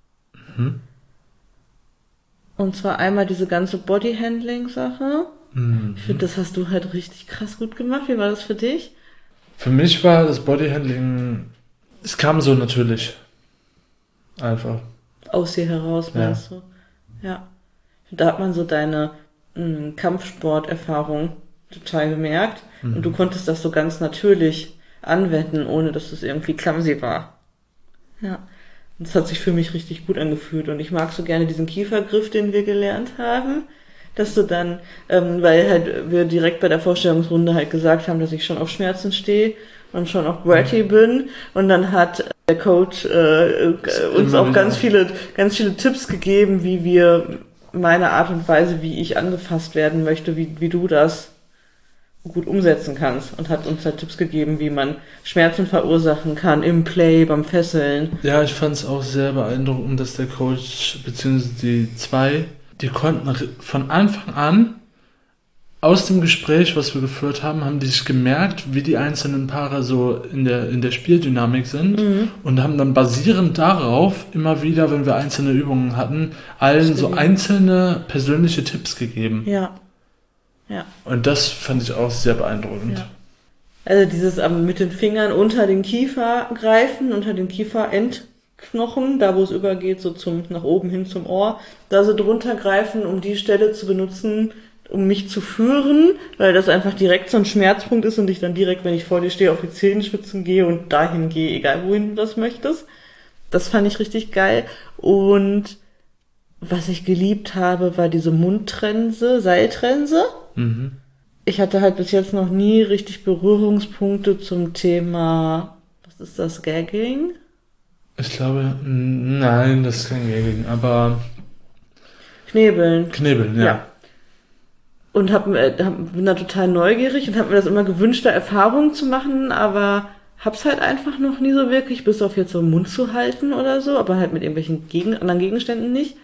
Und zwar einmal diese ganze Bodyhandling-Sache. Ich finde, das hast du halt richtig krass gut gemacht. Wie war das für dich? Für mich war das Bodyhandling, es kam so natürlich. Einfach. Aus dir heraus, meinst du? Ja. Da hat man so deine Kampfsporterfahrung total gemerkt. Und du konntest das so ganz natürlich anwenden, ohne dass es irgendwie clumsy war. Ja. Und das hat sich für mich richtig gut angefühlt. Und ich mag so gerne diesen Kiefergriff, den wir gelernt haben. Dass du dann, weil halt wir direkt bei der Vorstellungsrunde halt gesagt haben, dass ich schon auf Schmerzen stehe und schon auf Bratty bin. Und dann hat der Coach uns auch ganz viele Tipps gegeben, wie wir meine Art und Weise, wie ich angefasst werden möchte, wie du das gut umsetzen kannst. Und hat uns halt Tipps gegeben, wie man Schmerzen verursachen kann im Play, beim Fesseln. Ja, ich fand es auch sehr beeindruckend, dass der Coach, beziehungsweise die 2, die konnten von Anfang an aus dem Gespräch, was wir geführt haben, haben die sich gemerkt, wie die einzelnen Paare so in der Spieldynamik sind und haben dann basierend darauf immer wieder, wenn wir einzelne Übungen hatten, allen so einzelne persönliche Tipps gegeben. Ja. Und das fand ich auch sehr beeindruckend. Ja. Also dieses mit den Fingern unter den Kiefer greifen, unter den Kieferendknochen, da wo es übergeht, so nach oben hin zum Ohr, da so drunter greifen, um die Stelle zu benutzen, um mich zu führen, weil das einfach direkt so ein Schmerzpunkt ist und ich dann direkt, wenn ich vor dir stehe, auf die Zehenspitzen gehe und dahin gehe, egal wohin du das möchtest. Das fand ich richtig geil. Und was ich geliebt habe, war diese Mundtrense, Seiltrense. Mhm. Ich hatte halt bis jetzt noch nie richtig Berührungspunkte zum Thema, was ist das, Gagging? Ich glaube, nein, das ist kein Gagging, aber Knebeln, ja. Und bin da total neugierig und habe mir das immer gewünscht, da Erfahrungen zu machen, aber hab's halt einfach noch nie so wirklich, bis auf jetzt so im Mund zu halten oder so, aber halt mit irgendwelchen anderen Gegenständen nicht.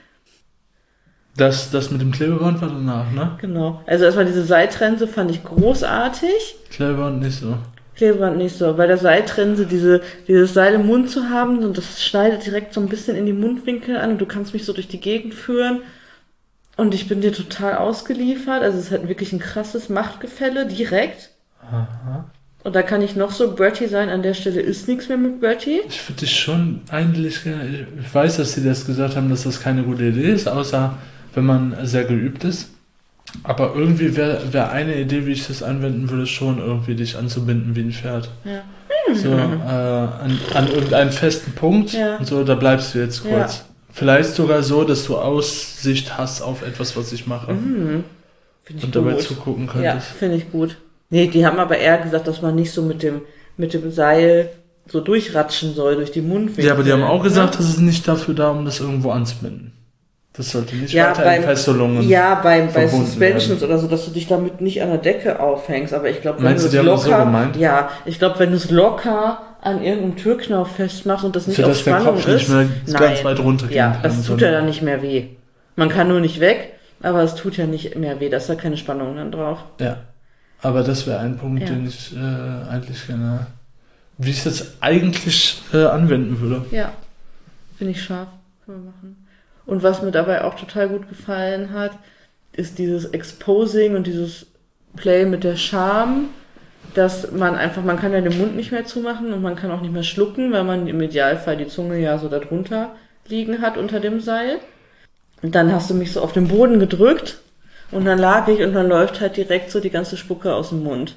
Das mit dem Klebeband war danach, ne? Genau. Also erstmal diese Seiltrense fand ich großartig. Klebeband nicht so. Klebeband nicht so. Bei der Seiltrense dieses Seil im Mund zu haben und das schneidet direkt so ein bisschen in die Mundwinkel an und du kannst mich so durch die Gegend führen. Und ich bin dir total ausgeliefert. Also es ist halt wirklich ein krasses Machtgefälle, direkt. Aha. Und da kann ich noch so Bertie sein, an der Stelle ist nichts mehr mit Bertie. Ich würde dich schon eigentlich gerne... Ich weiß, dass sie das gesagt haben, dass das keine gute Idee ist, außer wenn man sehr geübt ist. Aber irgendwie wäre eine Idee, wie ich das anwenden würde, schon irgendwie dich anzubinden wie ein Pferd. Ja. So, an irgendeinen festen Punkt. Ja. Und so, da bleibst du jetzt kurz. Ja. Vielleicht sogar so, dass du Aussicht hast auf etwas, was ich mache. Find ich und dabei gut. zugucken Ja, könntest. finde ich gut. Nee, die haben aber eher gesagt, dass man nicht so mit dem Seil so durchratschen soll durch die Mundwinkel. Ja, aber die haben auch gesagt, das ist nicht dafür da, um das irgendwo anzubinden. Das sollte nicht weiter in Fesselungen bei verbunden Suspensions werden. oder so, dass du dich damit nicht an der Decke aufhängst. Aber ich glaube, wenn Meinst du du, es die haben das so locker, gemeint? ja, ich glaube, wenn du es locker an irgendeinem Türknauf festmachst und das nicht Für auf das der Spannung Kopf ist, nicht mehr ganz weit runtergehen ja, kann. das tut sondern- ja dann nicht mehr weh. Man kann nur nicht weg, aber es tut ja nicht mehr weh, da ist da keine Spannung dann drauf. Ja, aber das wäre ein Punkt, Ja. den ich eigentlich gerne, wie ich es jetzt eigentlich anwenden würde. Ja, finde ich scharf. Können wir machen. Und was mir dabei auch total gut gefallen hat, ist dieses Exposing und dieses Play mit der Scham, dass man kann ja den Mund nicht mehr zumachen und man kann auch nicht mehr schlucken, weil man im Idealfall die Zunge ja so darunter liegen hat unter dem Seil. Und dann hast du mich so auf den Boden gedrückt und dann lag ich und dann läuft halt direkt so die ganze Spucke aus dem Mund.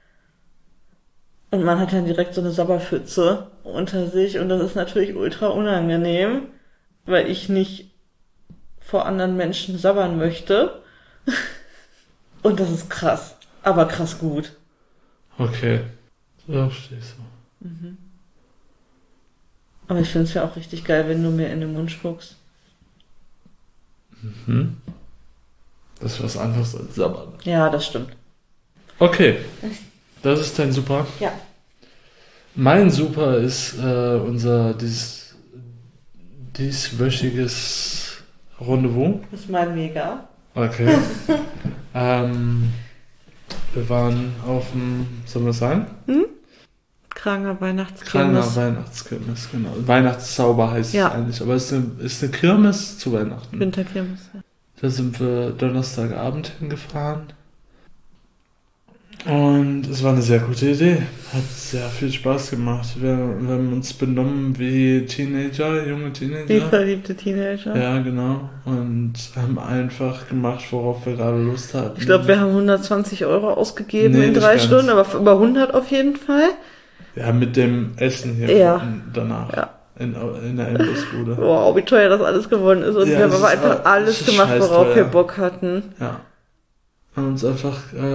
Und man hat dann direkt so eine Sabberpfütze unter sich und das ist natürlich ultra unangenehm, weil ich nicht vor anderen Menschen sabbern möchte. Und das ist krass. Aber krass gut. Okay, so verstehe ich so. Aber ich finde es ja auch richtig geil, wenn du mir in den Mund spuckst. Das ist was anderes als Sabbern. Ja, das stimmt. Okay, das ist dein Super. Ja. Mein Super ist unser dieswöchiges Rendezvous. Das ist mein Mega. Okay. Wir waren auf dem, soll man sagen? Kranger Weihnachtskirmes. Kranger Weihnachtskirmes, genau. Weihnachtszauber heißt Ja. es eigentlich, aber es ist eine Kirmes zu Weihnachten. Winterkirmes. Ja. Da sind wir Donnerstagabend hingefahren. Und es war eine sehr gute Idee. Hat sehr viel Spaß gemacht. Wir haben uns benommen wie Teenager, junge Wie Teenager. verliebte Teenager. Ja, genau. Und haben einfach gemacht, worauf wir gerade Lust hatten. Ich glaube, wir haben 120 Euro ausgegeben Nee, in nicht 3 ganz. Stunden, aber über 100 auf jeden Fall. Ja, mit dem Essen hier Ja. danach. Ja. In der Imbissbude. Wow, wie teuer das alles geworden ist. Und Ja, wir haben das aber ist einfach auch- alles das ist gemacht, worauf scheißteuer. wir Bock hatten. Ja. Haben uns einfach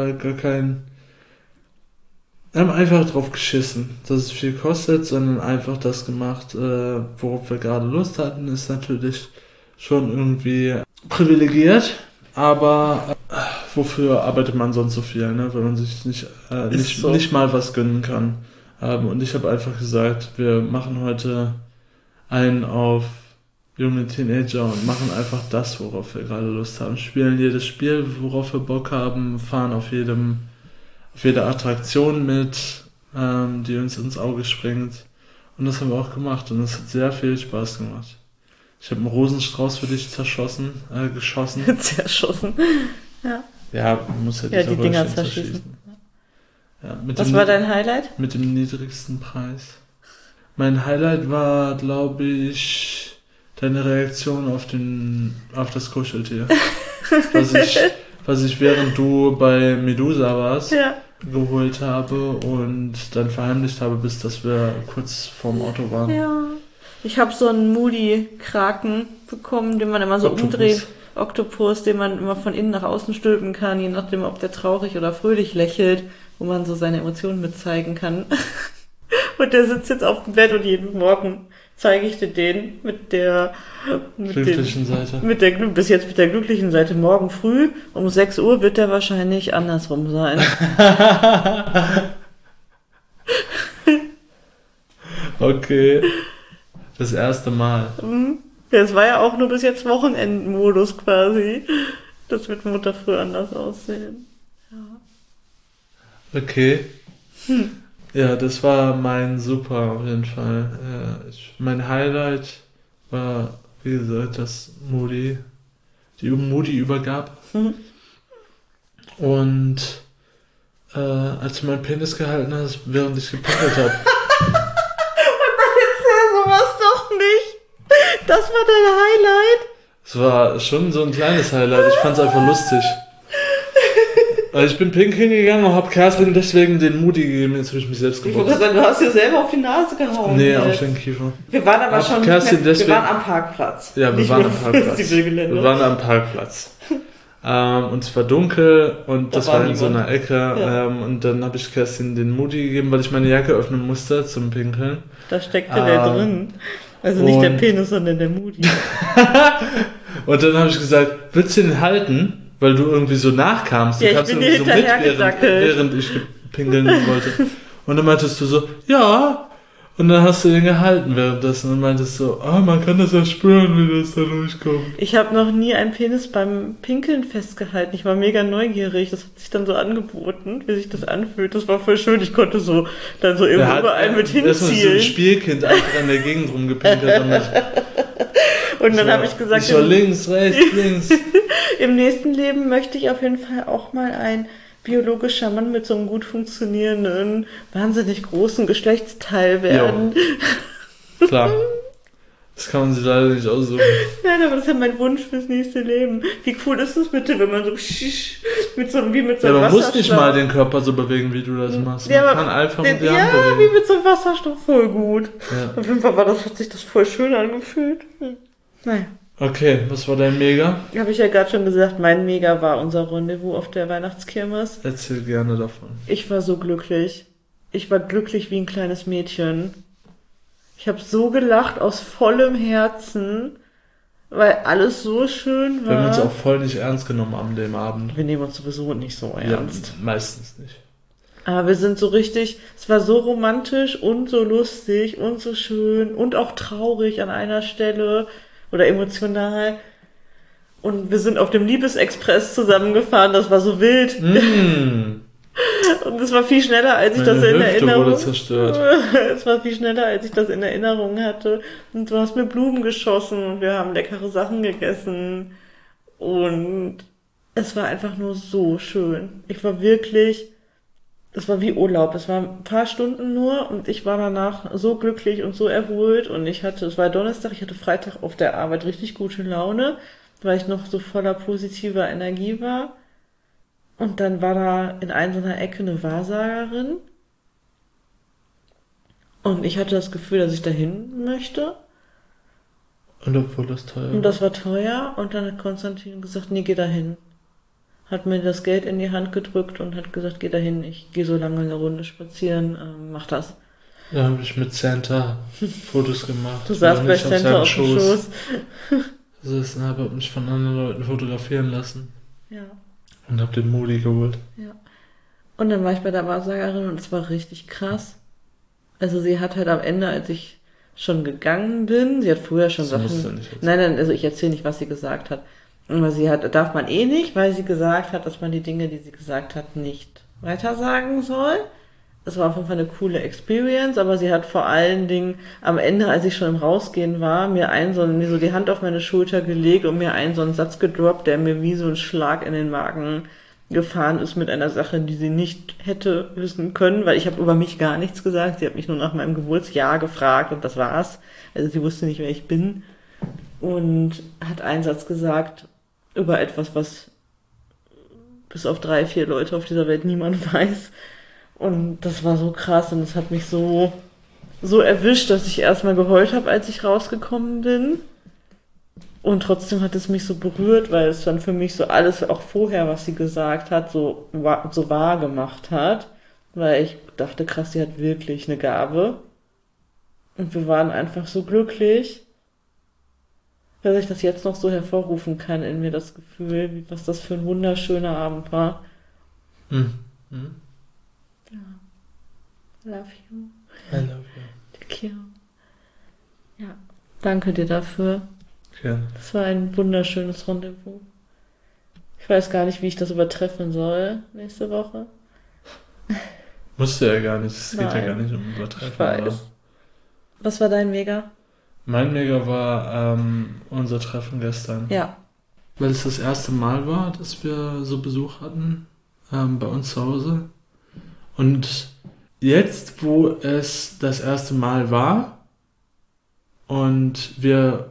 haben einfach drauf geschissen, dass es viel kostet, sondern einfach das gemacht, worauf wir gerade Lust hatten, ist natürlich schon irgendwie privilegiert, aber wofür arbeitet man sonst so viel, ne? Wenn man sich so. nicht mal was gönnen kann. Und ich habe einfach gesagt, wir machen heute einen auf junge Teenager und machen einfach das, worauf wir gerade Lust haben. Spielen jedes Spiel, worauf wir Bock haben, fahren auf jede Attraktion mit, die uns ins Auge springt. Und das haben wir auch gemacht und es hat sehr viel Spaß gemacht. Ich habe einen Rosenstrauß für dich geschossen. Zerschossen. Ja. Ja, man muss ja die diese Dinger Röhrchen zerschießen. Ja, Was war dein Highlight? Mit dem niedrigsten Preis. Mein Highlight war, glaube ich, deine Reaktion auf das Kuscheltier. was ich während du bei Medusa warst, geholt habe und dann verheimlicht habe, bis dass wir kurz vorm Auto waren. Ja. Ich habe so einen Moody-Kraken bekommen, den man immer so umdreht. Oktopus, den man immer von innen nach außen stülpen kann, je nachdem, ob der traurig oder fröhlich lächelt, wo man so seine Emotionen mit zeigen kann. Und der sitzt jetzt auf dem Bett und jeden Morgen zeige ich dir den mit der glücklichen Seite. Bis jetzt mit der glücklichen Seite. Morgen früh um 6 Uhr wird der wahrscheinlich andersrum sein. Okay. Das erste Mal. Das war ja auch nur bis jetzt Wochenendmodus quasi. Das wird Mutter früh anders aussehen. Ja. Okay. Ja, das war mein Super auf jeden Fall. Mein Highlight war, wie gesagt, dass die Moody übergab. Und als du meinen Penis gehalten hast, während ich gepinkelt habe. Das war dein Highlight? Es war schon so ein kleines Highlight. Ich fand's einfach lustig. Also ich bin pinkeln gegangen und hab Kerstin deswegen den Moody gegeben. Jetzt habe ich mich selbst geboxt. Ich wollte sagen, du hast dir selber auf die Nase gehauen. Nee, auf den Kiefer. Wir waren aber schon wir waren am Parkplatz. Ja, wir waren am Parkplatz. Wir waren am Parkplatz. Und es war dunkel und das war in so einer Ecke. Ja. Und dann habe ich Kerstin den Moody gegeben, weil ich meine Jacke öffnen musste zum Pinkeln. Da steckte der drin. Also nicht der Penis, sondern der Moody. Und dann habe ich gesagt, willst du den halten? Weil du irgendwie so nachkamst. Du kamst irgendwie so mit, während ich pinkeln wollte. Und dann meintest du so, ja. Und dann hast du den gehalten währenddessen und meintest so, man kann das ja spüren, wie das da durchkommt. Ich habe noch nie einen Penis beim Pinkeln festgehalten. Ich war mega neugierig. Das hat sich dann so angeboten, wie sich das anfühlt. Das war voll schön. Ich konnte so dann so überall mit hinziehen. Das war so ein Spielkind einfach in der Gegend rumgepinkelt. Und dann habe ich gesagt... Ich war links, rechts, links. Im nächsten Leben möchte ich auf jeden Fall auch mal ein biologischer Mann mit so einem gut funktionierenden, wahnsinnig großen Geschlechtsteil werden. Jo. Klar. Das kann man sich leider nicht aussuchen. Nein, aber das ist ja mein Wunsch fürs nächste Leben. Wie cool ist das bitte, wenn man so mit so einem Wasserstoff... man muss nicht mal den Körper so bewegen, wie du das machst. Man kann einfach mit die Hand bewegen. Wie mit so einem Wasserstoff, voll gut. Ja. Auf jeden Fall hat sich das voll schön angefühlt. Naja. Okay, was war dein Mega? Habe ich ja gerade schon gesagt, mein Mega war unser Rendezvous auf der Weihnachtskirmes. Erzähl gerne davon. Ich war so glücklich. Ich war glücklich wie ein kleines Mädchen. Ich habe so gelacht aus vollem Herzen, weil alles so schön war. Wir haben uns auch voll nicht ernst genommen an dem Abend. Wir nehmen uns sowieso nicht so ernst. Ja, meistens nicht. Aber wir sind so richtig, es war so romantisch und so lustig und so schön und auch traurig an einer Stelle. Oder emotional. Und wir sind auf dem Liebesexpress zusammengefahren, das war so wild. Und es war viel schneller, als ich das in Erinnerung hatte. Es war viel schneller, als ich das in Erinnerung hatte. Und du hast mir Blumen geschossen und wir haben leckere Sachen gegessen. Und es war einfach nur so schön. Es war wie Urlaub. Es waren ein paar Stunden nur und ich war danach so glücklich und so erholt und es war Donnerstag, ich hatte Freitag auf der Arbeit richtig gute Laune, weil ich noch so voller positiver Energie war. Und dann war da in so einer Ecke eine Wahrsagerin und ich hatte das Gefühl, dass ich dahin möchte. Und obwohl das teuer war. Und das war teuer und dann hat Konstantin gesagt, nee, geh dahin. Hat mir das Geld in die Hand gedrückt und hat gesagt, geh dahin, ich gehe so lange eine Runde spazieren, mach das. Da habe ich mit Santa Fotos gemacht. Du saßt bei Santa auf dem Schoß. Also habe mich von anderen Leuten fotografieren lassen. Ja. Und habe den Moody geholt. Ja. Und dann war ich bei der Wahrsagerin und es war richtig krass. Also sie hat halt am Ende, als ich schon gegangen bin. Sie hat früher schon Das musst du Sachen... nicht erzählen. Nein, also ich erzähle nicht, was sie gesagt hat. Aber darf man eh nicht, weil sie gesagt hat, dass man die Dinge, die sie gesagt hat, nicht weitersagen soll. Es war auf jeden Fall eine coole Experience, aber sie hat vor allen Dingen am Ende, als ich schon im Rausgehen war, mir so die Hand auf meine Schulter gelegt und mir so einen Satz gedroppt, der mir wie so ein Schlag in den Magen gefahren ist mit einer Sache, die sie nicht hätte wissen können, weil ich habe über mich gar nichts gesagt. Sie hat mich nur nach meinem Geburtsjahr gefragt und das war's. Also sie wusste nicht, wer ich bin. Und hat einen Satz gesagt über etwas, was bis auf 3, 4 Leute auf dieser Welt niemand weiß. Und das war so krass und das hat mich so erwischt, dass ich erstmal geheult habe, als ich rausgekommen bin. Und trotzdem hat es mich so berührt, weil es dann für mich so alles, auch vorher, was sie gesagt hat, so wahr gemacht hat. Weil ich dachte, krass, sie hat wirklich eine Gabe. Und wir waren einfach so glücklich, dass ich das jetzt noch so hervorrufen kann in mir, das Gefühl, was das für ein wunderschöner Abend war. Mhm. Love you. I love you. Thank you. Ja, danke dir dafür. Ja. Das war ein wunderschönes Rendezvous. Ich weiß gar nicht, wie ich das übertreffen soll nächste Woche. Musst du ja gar nicht. Es geht ja Nein. gar nicht um Übertreffen. Ich weiß. Oder? Was war dein Mega? Mein Mega war unser Treffen gestern. Ja. Weil es das erste Mal war, dass wir so Besuch hatten bei uns zu Hause. Und jetzt, wo es das erste Mal war und wir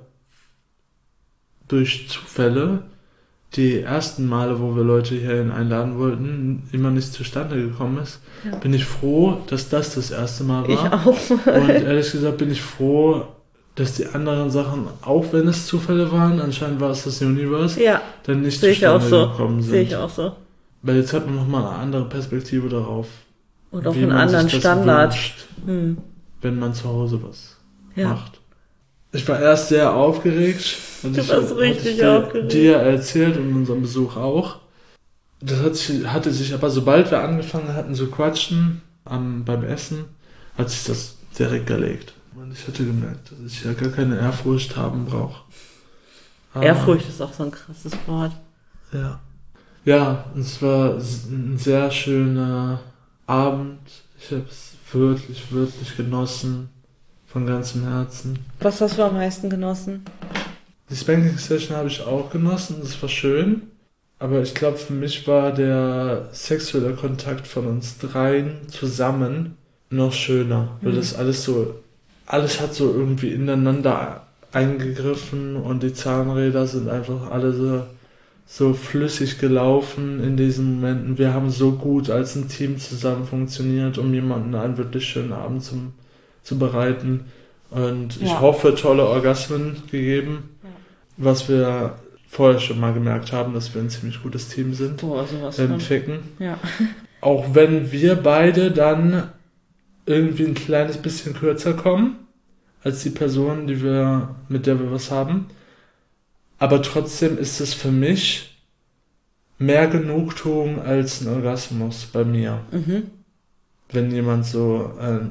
durch Zufälle die ersten Male, wo wir Leute hierhin einladen wollten, immer nicht zustande gekommen ist, Ja. bin ich froh, dass das erste Mal Ich war. auch. Und ehrlich gesagt bin ich froh, dass die anderen Sachen, auch wenn es Zufälle waren, anscheinend war es das Universe, Ja, dann nicht sehe ich auch zustande so. gekommen sind. Sehe ich auch so. Weil jetzt hat man nochmal eine andere Perspektive darauf. Und auf wie einen man sich anderen das Standard. wünscht, Hm. wenn man zu Hause was Ja. macht. Ich war erst sehr aufgeregt. Und Du warst richtig aufgeregt. Dir erzählt und unserem Besuch auch. Das hatte sich aber, sobald wir angefangen hatten zu quatschen beim Essen, hat sich das direkt gelegt. Und ich hatte gemerkt, dass ich ja gar keine Ehrfurcht haben brauche. Ehrfurcht ist auch so ein krasses Wort. Ja. Ja, es war ein sehr schöner Abend. Ich habe es wirklich, wirklich genossen. Von ganzem Herzen. Was hast du am meisten genossen? Die Spanking Session habe ich auch genossen. Das war schön. Aber ich glaube, für mich war der sexuelle Kontakt von uns dreien zusammen noch schöner. Weil das alles hat so irgendwie ineinander eingegriffen und die Zahnräder sind einfach alle so flüssig gelaufen in diesen Momenten. Wir haben so gut als ein Team zusammen funktioniert, um jemanden einen wirklich schönen Abend zu bereiten. Und ich hoffe, tolle Orgasmen gegeben, was wir vorher schon mal gemerkt haben, dass wir ein ziemlich gutes Team sind. Boah, sowas Beim von. Ficken. Ja. Auch wenn wir beide dann irgendwie ein kleines bisschen kürzer kommen als die Person, mit der wir was haben. Aber trotzdem ist es für mich mehr Genugtuung als ein Orgasmus bei mir. Mhm. Wenn jemand so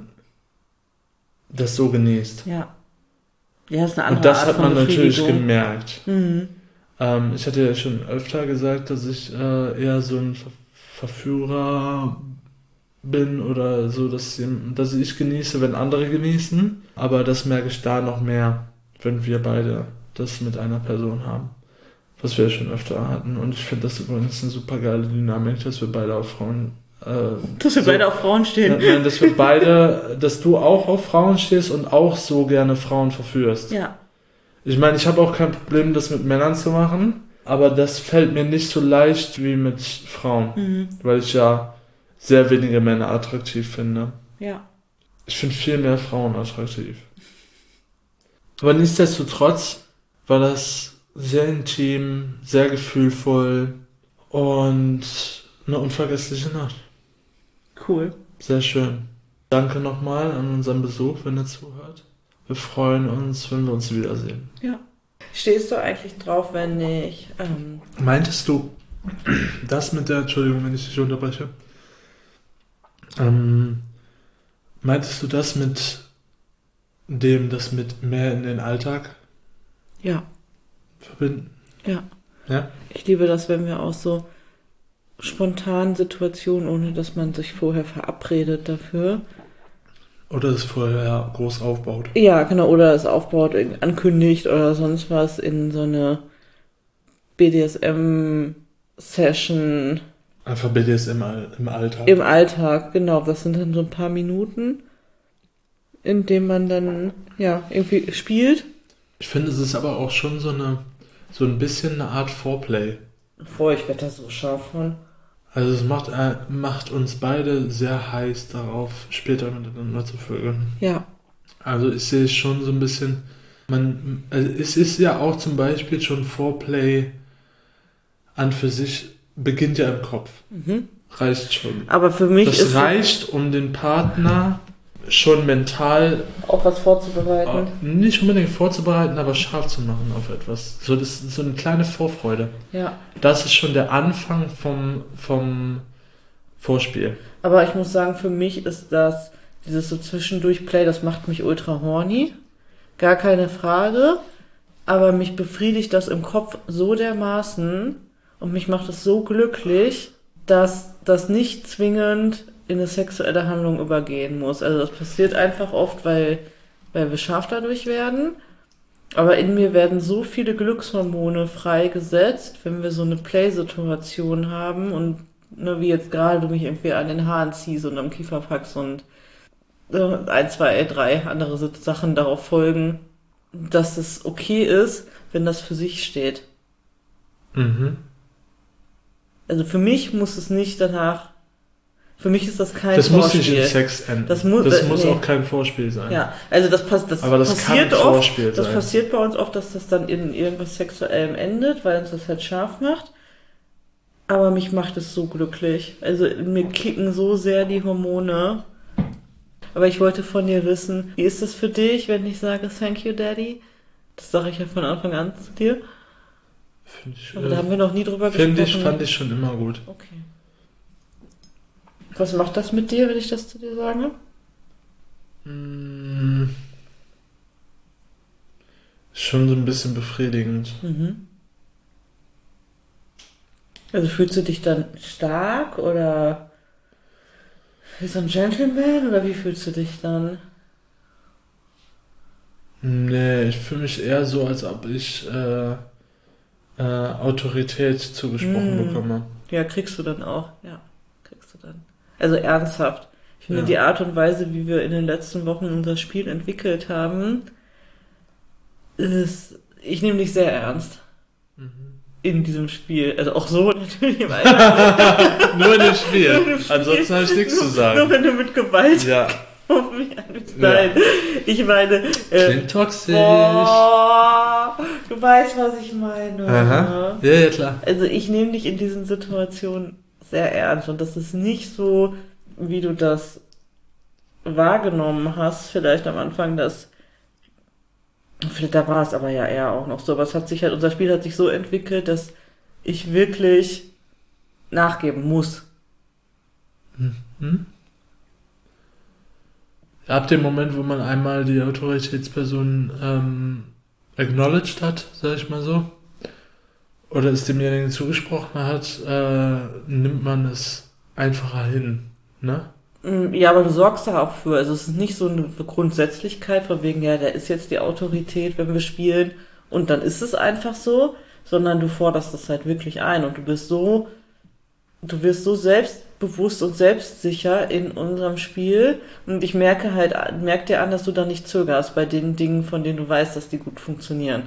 das so genießt. Ja. Ja, ist eine andere Und das Art hat von man natürlich Befriedigung. gemerkt. Mhm. Ich hatte ja schon öfter gesagt, dass ich eher so ein Verführer bin oder so, dass ich genieße, wenn andere genießen. Aber das merke ich da noch mehr, wenn wir beide das mit einer Person haben. Was wir ja schon öfter hatten. Und ich finde das übrigens eine super geile Dynamik, dass wir beide auf Frauen Dass wir beide auf Frauen stehen. Nein, dass du auch auf Frauen stehst und auch so gerne Frauen verführst. Ja. Ich meine, ich habe auch kein Problem, das mit Männern zu machen, aber das fällt mir nicht so leicht wie mit Frauen, weil ich ja sehr wenige Männer attraktiv finde. Ja. Ich finde viel mehr Frauen attraktiv. Aber nichtsdestotrotz war das sehr intim, sehr gefühlvoll und eine unvergessliche Nacht. Cool. Sehr schön. Danke nochmal an unseren Besuch, wenn ihr zuhört. Wir freuen uns, wenn wir uns wiedersehen. Ja. Stehst du eigentlich drauf, wenn ich... Meintest du das mit der... Entschuldigung, wenn ich dich unterbreche. Meintest du das mit dem das mit mehr in den Alltag Ja, verbinden? ja. Ja? Ich liebe das, wenn wir aus so spontanen Situationen, ohne dass man sich vorher verabredet dafür. Oder es vorher groß aufbaut. Ja, genau, oder es aufbaut, ankündigt oder sonst was in so eine BDSM-Session Einfach BDSM im Alltag. im Alltag, genau. Das sind dann so ein paar Minuten, in denen man dann, ja, irgendwie spielt. Ich finde, es ist aber auch schon so ein bisschen eine Art Foreplay. Boah, ich werde da so scharf von. Also es macht uns beide sehr heiß darauf, später miteinander zu vögeln. Ja, Also ich sehe es schon so ein bisschen, also es ist ja auch zum Beispiel schon Foreplay an für sich, beginnt ja im Kopf. Reicht schon. aber für mich Das ist reicht, um den Partner schon mental auch was vorzubereiten. nicht unbedingt vorzubereiten, aber scharf zu machen auf etwas. So, das ist so eine kleine Vorfreude. Ja, Das ist schon der Anfang vom Vorspiel. aber ich muss sagen, für mich ist das, dieses so zwischendurch Play, das macht mich ultra horny. Gar keine Frage. Aber mich befriedigt das im Kopf so dermaßen und mich macht es so glücklich, dass das nicht zwingend in eine sexuelle Handlung übergehen muss. Also das passiert einfach oft, weil wir scharf dadurch werden. Aber in mir werden so viele Glückshormone freigesetzt, wenn wir so eine Play-Situation haben und ne, wie jetzt gerade du mich irgendwie an den Haaren ziehst und am Kiefer packst und 1, 2, 3 andere Sachen darauf folgen, dass es okay ist, wenn das für sich steht. Mhm. Also für mich muss es nicht danach, für mich ist das kein Das muss Vorspiel. nicht in Sex enden. Das muss nee. auch auch kein Vorspiel sein. Ja, also das Aber das passiert kann oft. Vorspiel Das sein. passiert bei uns oft, dass das dann in irgendwas Sexuellem endet, weil uns das halt scharf macht. Aber mich macht es so glücklich. Also mir kicken so sehr die Hormone. Aber ich wollte von dir wissen, wie ist das für dich, wenn ich sage Thank you, Daddy? Das sage ich ja von Anfang an zu dir. Aber da haben wir noch nie drüber gesprochen. Fand ich schon immer gut. Okay. Was macht das mit dir, wenn ich das zu dir sage? Schon so ein bisschen befriedigend. Mhm. Also fühlst du dich dann stark oder wie so ein Gentleman oder wie fühlst du dich dann? Nee, ich fühle mich eher so, als ob ich Autorität zugesprochen bekomme. Ja, kriegst du dann auch. Ja, kriegst du dann. Also ernsthaft. Ich finde Ja. die Art und Weise, wie wir in den letzten Wochen unser Spiel entwickelt haben, ich nehme dich sehr ernst. In diesem Spiel. Also auch so natürlich im Alltag. Nur in dem Spiel. Ansonsten habe ich nichts zu Nur sagen. wenn du mit Gewalt Ja. auf mich einwirkst. Nein, ich meine... Klingt toxisch. Boah, du weißt, was ich meine. Aha. Ja, klar. Also ich nehme dich in diesen Situationen sehr ernst und das ist nicht so, wie du das wahrgenommen hast, vielleicht am Anfang, da war es aber ja eher auch noch so, aber es hat sich halt, unser Spiel hat sich so entwickelt, dass ich wirklich nachgeben muss. Ab dem Moment, wo man einmal die Autoritätsperson acknowledged hat, sag ich mal so, oder es demjenigen zugesprochen hat, nimmt man es einfacher hin, ne? Ja, aber du sorgst da auch für. Also es ist nicht so eine Grundsätzlichkeit von wegen, ja, der ist jetzt die Autorität, wenn wir spielen und dann ist es einfach so, sondern du forderst das halt wirklich ein und du wirst so selbstbewusst und selbstsicher in unserem Spiel und ich merke dir an, dass du da nicht zögerst bei den Dingen, von denen du weißt, dass die gut funktionieren.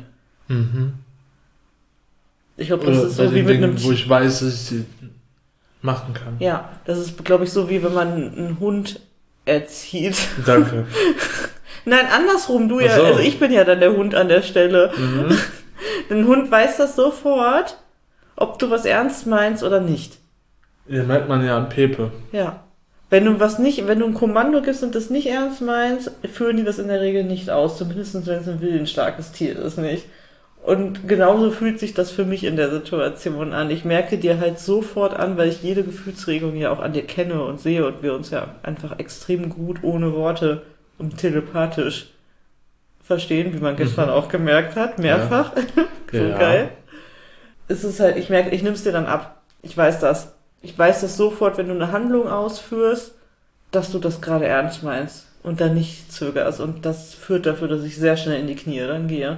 Ich glaube, das Oder ist bei so wie den mit Dingen, einem wo ich weiß, dass ich sie machen kann. Ja, das ist, glaube ich, so wie wenn man einen Hund erzieht. Danke. Nein, andersrum, du Ach ja, so. also ich bin ja dann der Hund an der Stelle. Ein Hund weiß das sofort, ob du was ernst meinst oder nicht. Ja, merkt man ja an Pepe. Ja. Wenn du ein Kommando gibst und das nicht ernst meinst, führen die das in der Regel nicht aus, zumindest wenn es ein willensstarkes Tier ist, nicht? Und genauso fühlt sich das für mich in der Situation an. Ich merke dir halt sofort an, weil ich jede Gefühlsregung ja auch an dir kenne und sehe und wir uns ja einfach extrem gut ohne Worte und telepathisch verstehen, wie man gestern auch gemerkt hat, mehrfach. So geil. Es ist halt, ich merke, ich nehme es dir dann ab. Ich weiß das. Ich weiß das sofort, wenn du eine Handlung ausführst, dass du das gerade ernst meinst und dann nicht zögerst. Und das führt dafür, dass ich sehr schnell in die Knie dann gehe.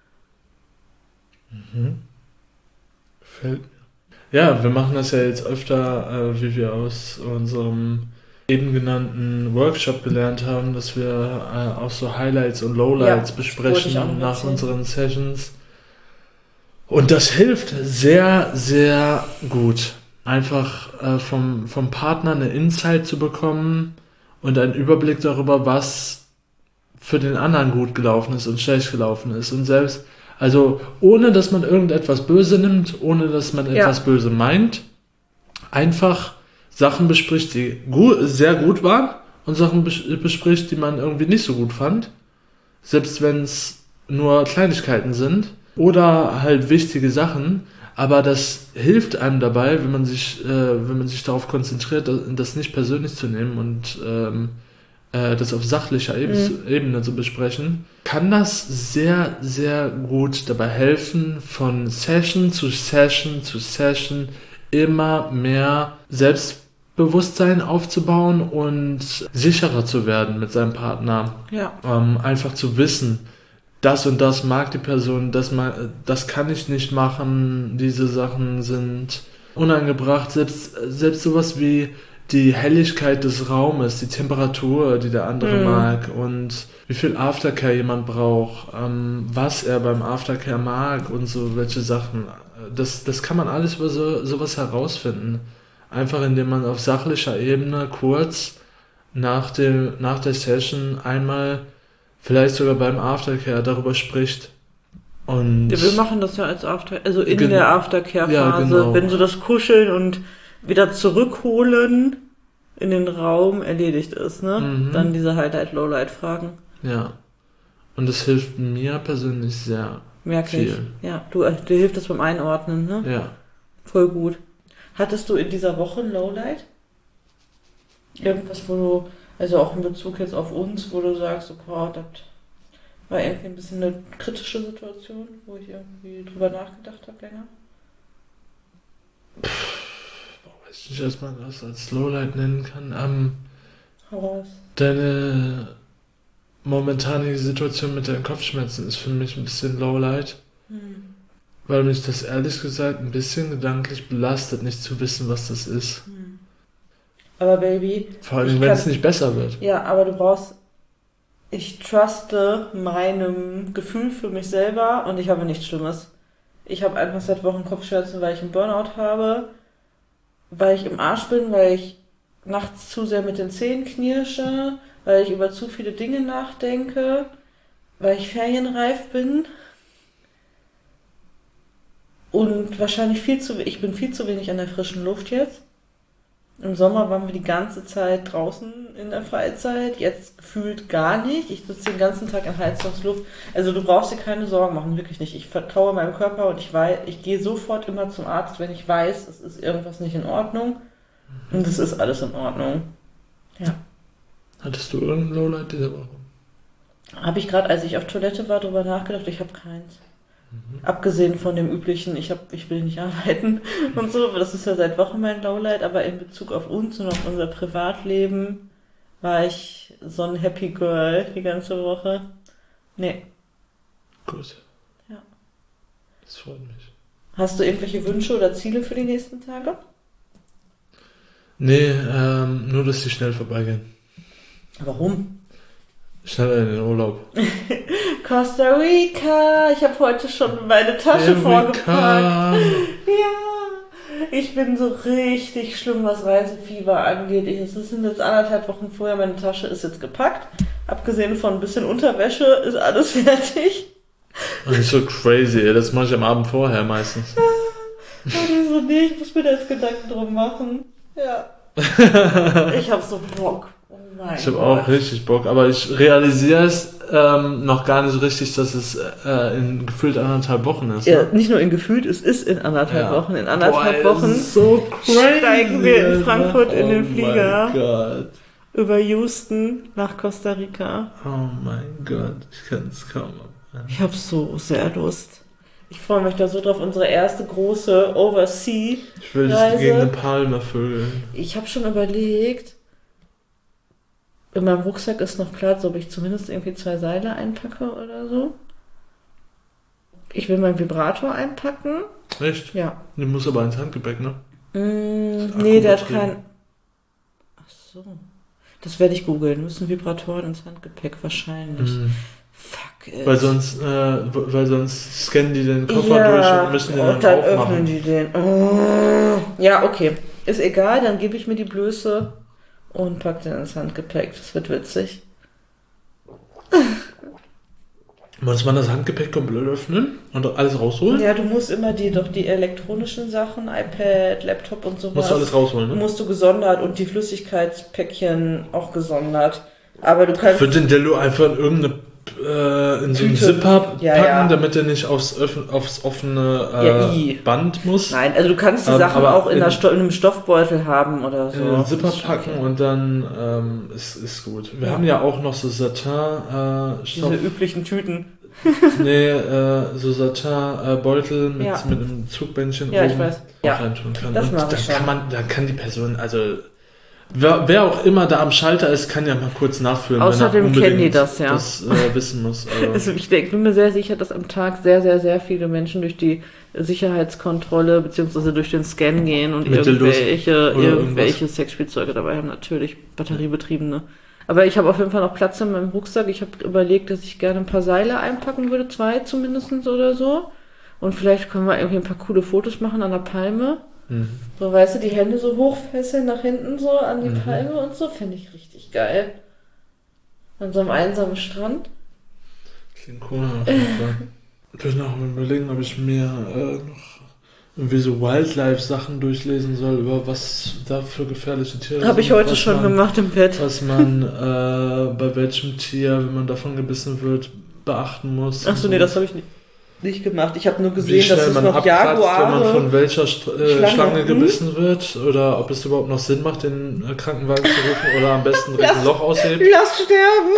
Fällt mir. Ja, wir machen das ja jetzt öfter, wie wir aus unserem eben genannten Workshop gelernt haben, dass wir auch so Highlights und Lowlights besprechen nach unseren Sessions. Und das hilft sehr, sehr gut. Einfach vom Partner eine Insight zu bekommen und einen Überblick darüber, was für den anderen gut gelaufen ist und schlecht gelaufen ist. Und selbst, also ohne dass man irgendetwas böse nimmt, ohne dass man etwas böse meint, einfach Sachen bespricht, die sehr gut waren und Sachen bespricht, die man irgendwie nicht so gut fand. Selbst wenn es nur Kleinigkeiten sind oder halt wichtige Sachen. Aber das hilft einem dabei, wenn man sich darauf konzentriert, das nicht persönlich zu nehmen und das auf sachlicher Ebene zu besprechen, kann das sehr, sehr gut dabei helfen, von Session zu Session zu Session immer mehr Selbstbewusstsein aufzubauen und sicherer zu werden mit seinem Partner. Ja. Einfach zu wissen, das und das mag die Person, das kann ich nicht machen, diese Sachen sind unangebracht, selbst sowas wie die Helligkeit des Raumes, die Temperatur, die der andere mag und wie viel Aftercare jemand braucht, was er beim Aftercare mag und so welche Sachen. Das kann man alles über sowas herausfinden. Einfach indem man auf sachlicher Ebene kurz nach der Session einmal, vielleicht sogar beim Aftercare, darüber spricht. Und ja, wir machen das ja als der Aftercare-Phase, ja, genau. Wenn so das Kuscheln und wieder zurückholen in den Raum erledigt ist, ne? Dann diese Highlight-Lowlight-Fragen. Ja. Und das hilft mir persönlich sehr viel. Ja, dir hilft das beim Einordnen, ne? Ja. Voll gut. Hattest du in dieser Woche ein Lowlight? Irgendwas, wo du, also auch in Bezug jetzt auf uns, wo du sagst, das war irgendwie ein bisschen eine kritische Situation, wo ich irgendwie drüber nachgedacht habe länger? Weiß nicht, dass man das als Lowlight nennen kann. Heraus. Deine momentane Situation mit deinen Kopfschmerzen ist für mich ein bisschen Lowlight. Weil mich das ehrlich gesagt ein bisschen gedanklich belastet, nicht zu wissen, was das ist. Aber Baby... Vor allem, wenn es nicht besser wird. Ja, aber ich truste meinem Gefühl für mich selber und ich habe nichts Schlimmes. Ich habe einfach seit Wochen Kopfschmerzen, weil ich einen Burnout habe, weil ich im Arsch bin, weil ich nachts zu sehr mit den Zähnen knirsche, weil ich über zu viele Dinge nachdenke, weil ich ferienreif bin und wahrscheinlich ich bin viel zu wenig an der frischen Luft jetzt. Im Sommer waren wir die ganze Zeit draußen in der Freizeit, jetzt gefühlt gar nicht. Ich sitze den ganzen Tag in Heizungsluft. Also du brauchst dir keine Sorgen machen, wirklich nicht. Ich vertraue meinem Körper und ich gehe sofort immer zum Arzt, wenn ich weiß, es ist irgendwas nicht in Ordnung. Und es ist alles in Ordnung. Ja. Hattest du irgendein Lowlight diese Woche? Habe ich gerade, als ich auf Toilette war, drüber nachgedacht, ich habe keins. Abgesehen von dem üblichen, ich will nicht arbeiten und so, das ist ja seit Wochen mein Lowlight, aber in Bezug auf uns und auf unser Privatleben war ich so ein Happy Girl die ganze Woche. Nee. Gut. Ja. Das freut mich. Hast du irgendwelche Wünsche oder Ziele für die nächsten Tage? Nee, nur, dass die schnell vorbeigehen. Warum? Schneller in den Urlaub. Costa Rica. Ich habe heute schon meine Tasche vorgepackt. Ja. Ich bin so richtig schlimm, was Reisefieber angeht. Es sind jetzt 1,5 Wochen vorher. Meine Tasche ist jetzt gepackt. Abgesehen von ein bisschen Unterwäsche ist alles fertig. Das ist so crazy, ey. Das mache ich am Abend vorher meistens. Und ich so, nee, ich muss mir da jetzt Gedanken drum machen. Ja. Ich hab so Bock. Oh mein Ich habe auch richtig Bock, aber ich realisiere es noch gar nicht richtig, dass es in gefühlt 1,5 Wochen ist. Ja, ne? nicht nur in gefühlt, es ist in 1,5 Wochen. In 1,5 Wochen so crazy, steigen wir in Frankfurt in den Flieger. Oh mein Gott. über Houston nach Costa Rica. Oh mein Gott, ich kann es kaum abwarten. Ich habe so sehr Lust. Ich freue mich da so drauf, unsere erste große Oversea-Reise. Ich will dich gegen eine Palme vögeln. Ich habe schon überlegt, in meinem Rucksack ist noch Platz, ob ich zumindest irgendwie 2 Seile einpacke oder so. Ich will meinen Vibrator einpacken. Echt? Ja. Du musst aber ins Handgepäck, ne? Nee, der hat kein... Ach so. Das werde ich googeln. Müssen Vibratoren ins Handgepäck wahrscheinlich. Fuck it. Weil sonst scannen die den Koffer durch und müssen den dann aufmachen. Öffnen die den. Oh. Ja, okay. Ist egal, dann gebe ich mir die Blöße und pack den ins Handgepäck. Das wird witzig. Muss man das Handgepäck komplett öffnen und alles rausholen? Ja, du musst immer die elektronischen Sachen, iPad, Laptop und sowas. Musst du alles rausholen, ne? Musst du gesondert und die Flüssigkeitspäckchen auch gesondert. Aber du kannst... Wird den Dello einfach in irgendeine in so einen Zipper packen, damit er nicht aufs offene Band muss? Nein, also du kannst die Sachen auch in einem Stoffbeutel haben oder so. In den Zipper packen und dann ist gut. Wir haben ja auch noch so Satin diese üblichen Tüten. Nee, so Satin-Beutel mit einem Zugbändchen oben. Ja, ich weiß. Ja, reintun kann. Das und mache ich schon. Dann kann die Person, also wer auch immer da am Schalter ist, kann ja mal kurz nachfüllen. Außerdem kennen die das, ja. Das wissen muss. Also ich bin mir sehr sicher, dass am Tag sehr, sehr, sehr viele Menschen durch die Sicherheitskontrolle bzw. durch den Scan gehen und irgendwelche Sexspielzeuge dabei haben. Natürlich batteriebetriebene. Aber ich habe auf jeden Fall noch Platz in meinem Rucksack. Ich habe überlegt, dass ich gerne ein paar Seile einpacken würde, 2 zumindest oder so. Und vielleicht können wir irgendwie ein paar coole Fotos machen an der Palme. So, weißt du, die Hände so hochfesseln nach hinten so an die Palme und so, finde ich richtig geil. An so einem einsamen Strand. Klingt cool auf jeden Fall. Ich kann auch mal überlegen, ob ich mir noch irgendwie so Wildlife-Sachen durchlesen soll, über was da für gefährliche Tiere sind. Habe ich heute schon gemacht im Bett. Was man bei welchem Tier, wenn man davon gebissen wird, beachten muss. Achso, nee, das habe ich nicht gemacht. Ich habe nur gesehen, dass es noch Jaguare, wenn man von welcher Schlange gebissen wird, oder ob es überhaupt noch Sinn macht, den Krankenwagen zu rufen, oder am besten direkt ein Loch aushebt. Lass sterben!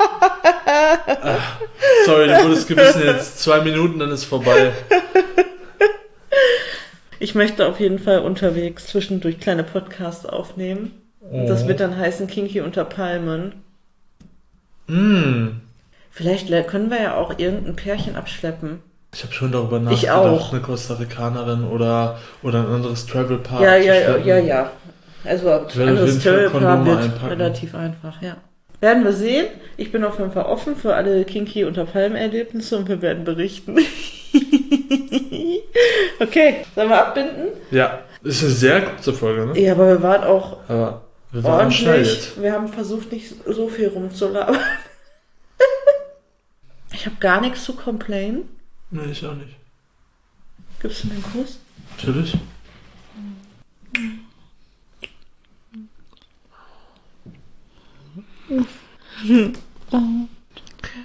Sorry, du wurdest gebissen, jetzt 2 Minuten, dann ist vorbei. Ich möchte auf jeden Fall unterwegs zwischendurch kleine Podcasts aufnehmen. Und das wird dann heißen Kinky unter Palmen. Vielleicht können wir ja auch irgendein Pärchen abschleppen. Ich habe schon darüber nachgedacht, ich auch. Eine Costa Ricanerin oder ein anderes Travel-Paar Ja. Also ein anderes Travel-Paar wird relativ einfach, ja. Werden wir sehen. Ich bin auf jeden Fall offen für alle Kinky unter Palmen-Erlebnisse und wir werden berichten. Okay, sollen wir abbinden? Ja, ist eine sehr kurze Folge, ne? Ja, aber wir waren auch wir waren schnell jetzt. Wir haben versucht, nicht so viel rumzulabern. Ich habe gar nichts zu complainen. Nee, ich auch nicht. Gibst du mir einen Kuss? Natürlich. Okay.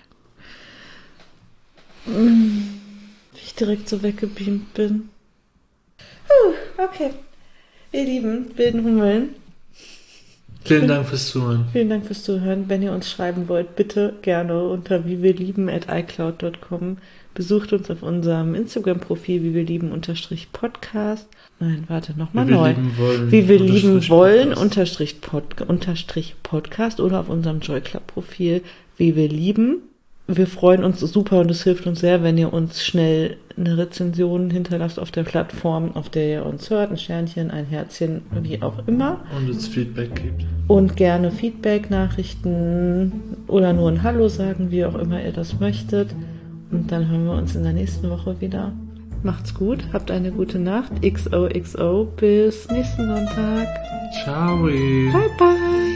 Wie ich direkt so weggebeamt bin. Okay. Ihr lieben wilden Hummeln. Vielen Dank fürs Zuhören. Vielen Dank fürs Zuhören. Wenn ihr uns schreiben wollt, bitte gerne unter wiewirlieben@icloud.com. Besucht uns auf unserem Instagram-Profil wiewirlieben_podcast. Nein, warte, nochmal neu. Wie wir lieben wollen _Podcast oder auf unserem Joy Club-Profil wie wir lieben. Wir freuen uns super und es hilft uns sehr, wenn ihr uns schnell eine Rezension hinterlasst auf der Plattform, auf der ihr uns hört. Ein Sternchen, ein Herzchen, wie auch immer. Und uns Feedback gibt. Und gerne Feedback, Nachrichten oder nur ein Hallo sagen, wie auch immer ihr das möchtet. Und dann hören wir uns in der nächsten Woche wieder. Macht's gut, habt eine gute Nacht. XOXO, bis nächsten Sonntag. Ciao. Bye bye.